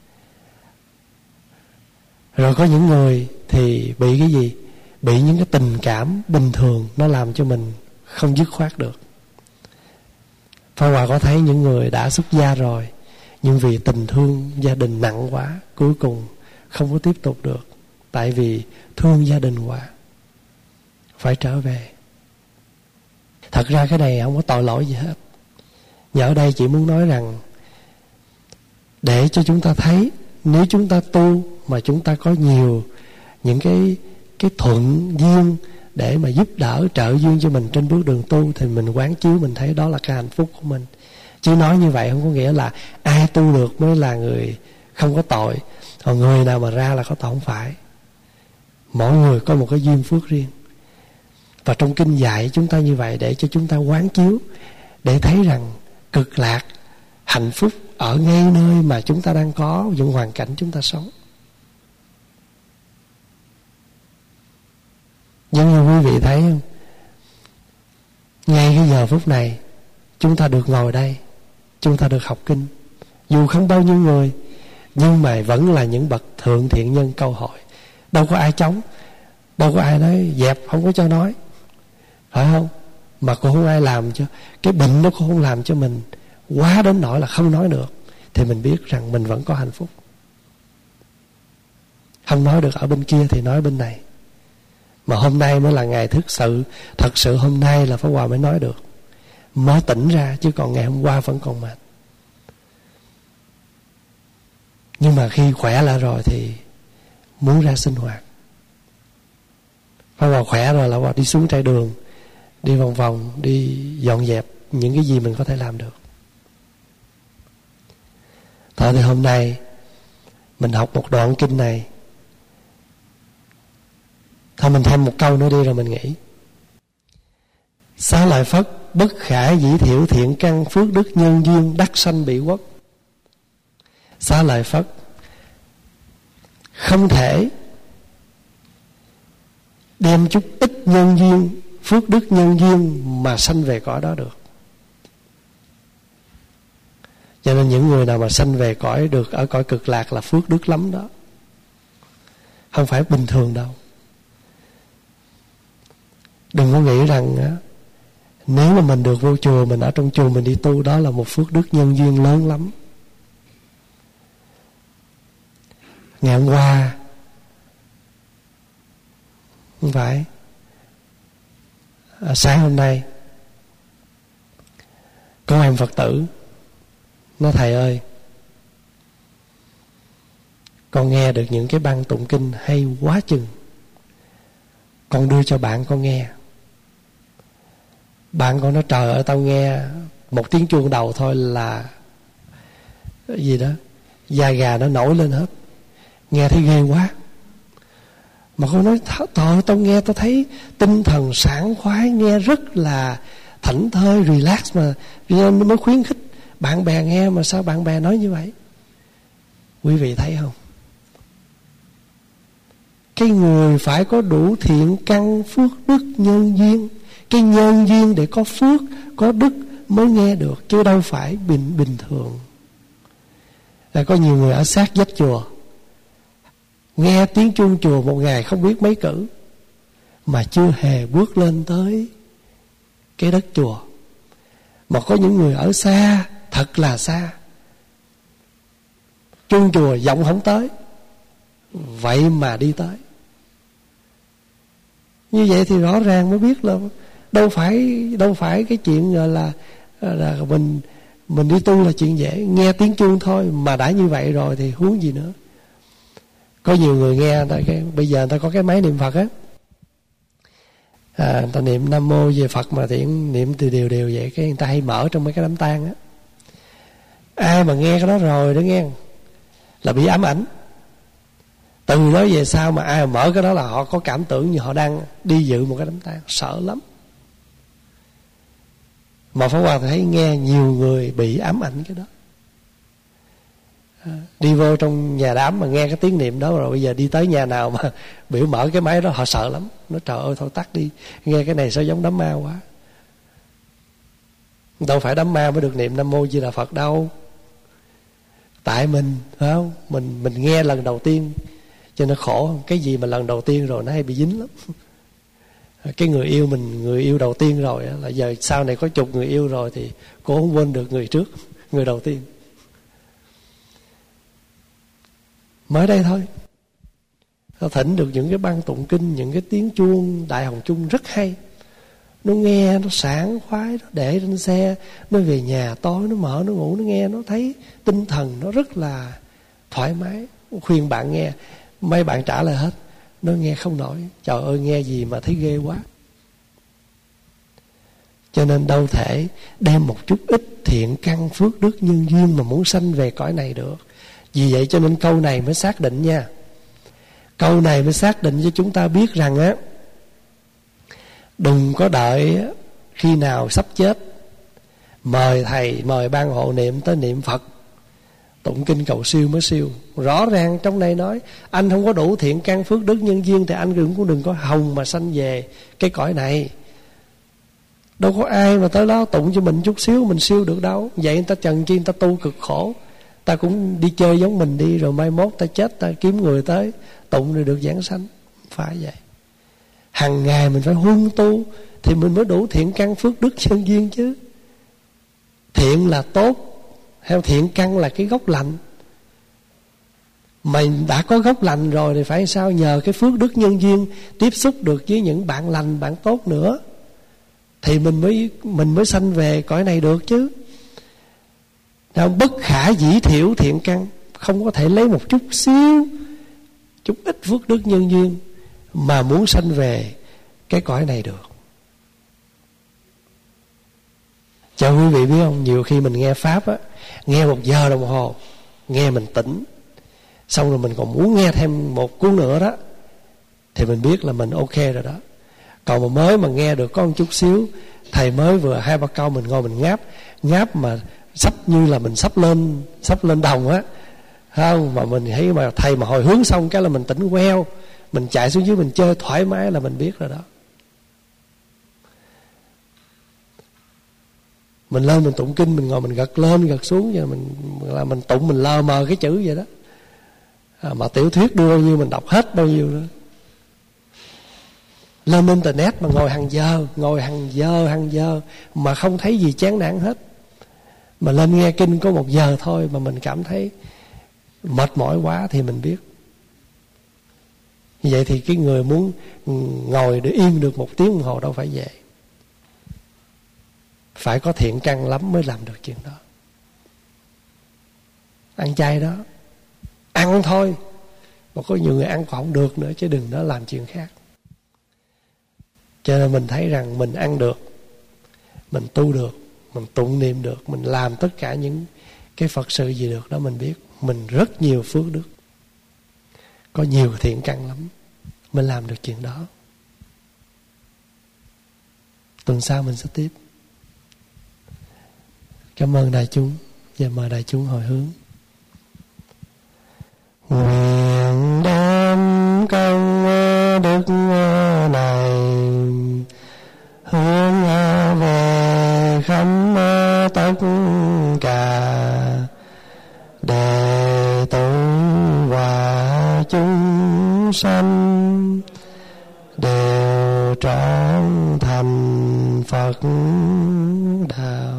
S1: Rồi có những người thì bị cái gì? Bị những cái tình cảm bình thường nó làm cho mình không dứt khoát được. Pháp Hòa có thấy những người đã xuất gia rồi, nhưng vì tình thương gia đình nặng quá, cuối cùng không có tiếp tục được, tại vì thương gia đình quá, phải trở về. Thật ra cái này không có tội lỗi gì hết. Nhưng ở đây chỉ muốn nói rằng để cho chúng ta thấy, nếu chúng ta tu mà chúng ta có nhiều những cái thuận duyên để mà giúp đỡ, trợ duyên cho mình trên bước đường tu, thì mình quán chiếu mình thấy đó là cái hạnh phúc của mình. Chứ nói như vậy không có nghĩa là ai tu được mới là người không có tội, còn người nào mà ra là có tội, không phải. Mỗi người có một cái duyên phước riêng. Và trong kinh dạy chúng ta như vậy để cho chúng ta quán chiếu, để thấy rằng cực lạc, hạnh phúc ở ngay nơi mà chúng ta đang có, những hoàn cảnh chúng ta sống. Giống như quý vị thấy không? Ngay cái giờ phút này chúng ta được ngồi đây, chúng ta được học kinh, dù không bao nhiêu người, nhưng mà vẫn là những bậc thượng thiện nhân câu hỏi. Đâu có ai chống, đâu có ai nói dẹp không có cho nói, phải không? Mà cũng không ai làm cho cái bệnh nó cũng không làm cho mình quá đến nỗi là không nói được. Thì mình biết rằng mình vẫn có hạnh phúc. Không nói được ở bên kia thì nói bên này. Mà hôm nay mới là ngày thật sự hôm nay là Pháp Hòa mới nói được, mới tỉnh ra, chứ còn ngày hôm qua vẫn còn mệt. Nhưng mà khi khỏe lại rồi thì muốn ra sinh hoạt. Pháp Hòa khỏe rồi là Pháp Hòa đi xuống trại đường, đi vòng vòng, đi dọn dẹp những cái gì mình có thể làm được. Thôi thì hôm nay mình học một đoạn kinh này. Thôi mình thêm một câu nữa đi rồi mình nghỉ. Xá lợi Phất bất khả dĩ thiểu thiện căn phước đức nhân duyên đắc sanh bị quốc. Xá lợi Phất không thể đem chút ít nhân duyên, phước đức nhân duyên mà sanh về cõi đó được. Cho nên những người nào mà sanh về cõi được ở cõi cực lạc là phước đức lắm đó, không phải bình thường đâu. Đừng có nghĩ rằng nếu mà mình được vô chùa, mình ở trong chùa mình đi tu, đó là một phước đức nhân duyên lớn lắm. Ngày hôm qua, không phải, sáng hôm nay, có em Phật tử nói: thầy ơi, con nghe được những cái băng tụng kinh hay quá chừng, con đưa cho bạn con nghe. Bạn con nói: trời ơi, tao nghe một tiếng chuông đầu thôi là gì đó, da gà nó nổi lên hết, nghe thấy ghê quá. Mà con nói: trời, tao nghe tao thấy tinh thần sảng khoái, nghe rất là thảnh thơi, relax mà, nên nó mới khuyến khích bạn bè nghe. Mà sao bạn bè nói như vậy? Quý vị thấy không? Cái người phải có đủ thiện căn, phước đức, nhân duyên. Cái nhân duyên để có phước, có đức mới nghe được, chứ đâu phải bình thường. Là có nhiều người ở sát vách chùa, nghe tiếng chuông chùa một ngày không biết mấy cử, mà chưa hề bước lên tới cái đất chùa. Mà có những người ở xa, thật là xa, chuông chùa vọng không tới, vậy mà đi tới. Như vậy thì rõ ràng mới biết là đâu phải cái chuyện là mình đi tu là chuyện dễ. Nghe tiếng chuông thôi mà đã như vậy rồi thì huống gì nữa. Có nhiều người nghe bây giờ người ta có cái máy niệm Phật á, người ta niệm Nam Mô về Phật mà thì niệm từ đều vậy, cái người ta hay mở trong mấy cái đám tang á. Ai mà nghe cái đó rồi đó nghe là bị ám ảnh. Từ đó về sau mà ai mà mở cái đó là họ có cảm tưởng như họ đang đi dự một cái đám tang, sợ lắm. Mà Pháp Hòa thấy nghe nhiều người bị ám ảnh cái đó. Đi vô trong nhà đám mà nghe cái tiếng niệm đó rồi, bây giờ đi tới nhà nào mà biểu mở cái máy đó họ sợ lắm. Nói trời ơi thôi tắt đi, nghe cái này sao giống đám ma quá. Đâu phải đám ma mới được niệm Nam Mô Di Đà Phật đâu. Tại mình, phải không? Mình nghe lần đầu tiên cho nó khổ không? Cái gì mà lần đầu tiên rồi nó hay bị dính lắm. Cái người yêu mình, người yêu đầu tiên rồi là giờ sau này có chục người yêu rồi thì cô không quên được người trước, người đầu tiên. Mới đây thôi, nó thỉnh được những cái băng tụng kinh, những cái tiếng chuông Đại Hồng Chung rất hay. Nó nghe nó sảng khoái, nó để trên xe, nó về nhà tối nó mở nó ngủ, nó nghe nó thấy tinh thần nó rất là thoải mái. Khuyên bạn nghe, mấy bạn trả lời hết, nó nghe không nổi. Trời ơi nghe gì mà thấy ghê quá. Cho nên đâu thể đem một chút ít thiện căn phước đức nhân duyên mà muốn sanh về cõi này được. Vì vậy cho nên câu này mới xác định nha. Câu này mới xác định cho chúng ta biết rằng á, đừng có đợi khi nào sắp chết mời thầy, mời ban hộ niệm tới niệm Phật tụng kinh cầu siêu mới siêu. Rõ ràng trong này nói anh không có đủ thiện căn phước đức nhân duyên thì anh cũng đừng có hòng mà sanh về cái cõi này. Đâu có ai mà tới đó tụng cho mình chút xíu mình siêu được đâu. Vậy người ta trần chi người ta tu cực khổ, ta cũng đi chơi giống mình đi, rồi mai mốt ta chết ta kiếm người tới tụng rồi được giảng sanh. Phải vậy. Hằng ngày mình phải huân tu thì mình mới đủ thiện căn phước đức nhân duyên chứ. Thiện là tốt, theo thiện căn là cái gốc lành. Mình đã có gốc lành rồi thì phải sao? Nhờ cái phước đức nhân duyên tiếp xúc được với những bạn lành, bạn tốt nữa thì mình mới sanh về cõi này được chứ. Bất khả dĩ thiểu thiện căn, không có thể lấy một chút xíu, chút ít phước đức nhân duyên mà muốn sanh về cái cõi này được. Cho quý vị biết không, nhiều khi mình nghe Pháp á, nghe 1 giờ đồng hồ, nghe mình tỉnh, xong rồi mình còn muốn nghe thêm một cuốn nữa đó, thì mình biết là mình ok rồi đó. Còn mà mới mà nghe được có một chút xíu, thầy mới vừa 2-3 câu mình ngồi mình ngáp mà sắp như là mình sắp lên đồng á, không, mà mình thấy mà thầy mà hồi hướng xong cái là mình tỉnh queo, mình chạy xuống dưới mình chơi thoải mái là mình biết rồi đó. Mình lên mình tụng kinh, mình ngồi mình gật lên gật xuống vậy mình tụng, mình lờ mờ cái chữ vậy đó. Mà tiểu thuyết đưa bao nhiêu mình đọc hết bao nhiêu đó. Lên internet mà ngồi hàng giờ mà không thấy gì chán nản hết. Mà lên nghe kinh có 1 giờ thôi mà mình cảm thấy mệt mỏi quá thì mình biết. Như vậy thì cái người muốn ngồi để yên được 1 tiếng đồng hồ đâu phải vậy. Phải có thiện căn lắm mới làm được chuyện đó. Ăn chay đó, ăn thôi. Mà có nhiều người ăn còn không được nữa, chứ đừng nói làm chuyện khác. Cho nên mình thấy rằng mình ăn được, mình tu được, mình tụng niệm được, mình làm tất cả những cái Phật sự gì được đó, mình biết mình rất nhiều phước đức, có nhiều thiện căn lắm mới làm được chuyện đó. Tuần sau mình sẽ tiếp. Cảm ơn đại chúng. Và mời đại chúng hồi hướng. Nguyện đem công đức này hướng về khắp tất cả đệ tử và chúng sanh đều trọn thành Phật đạo.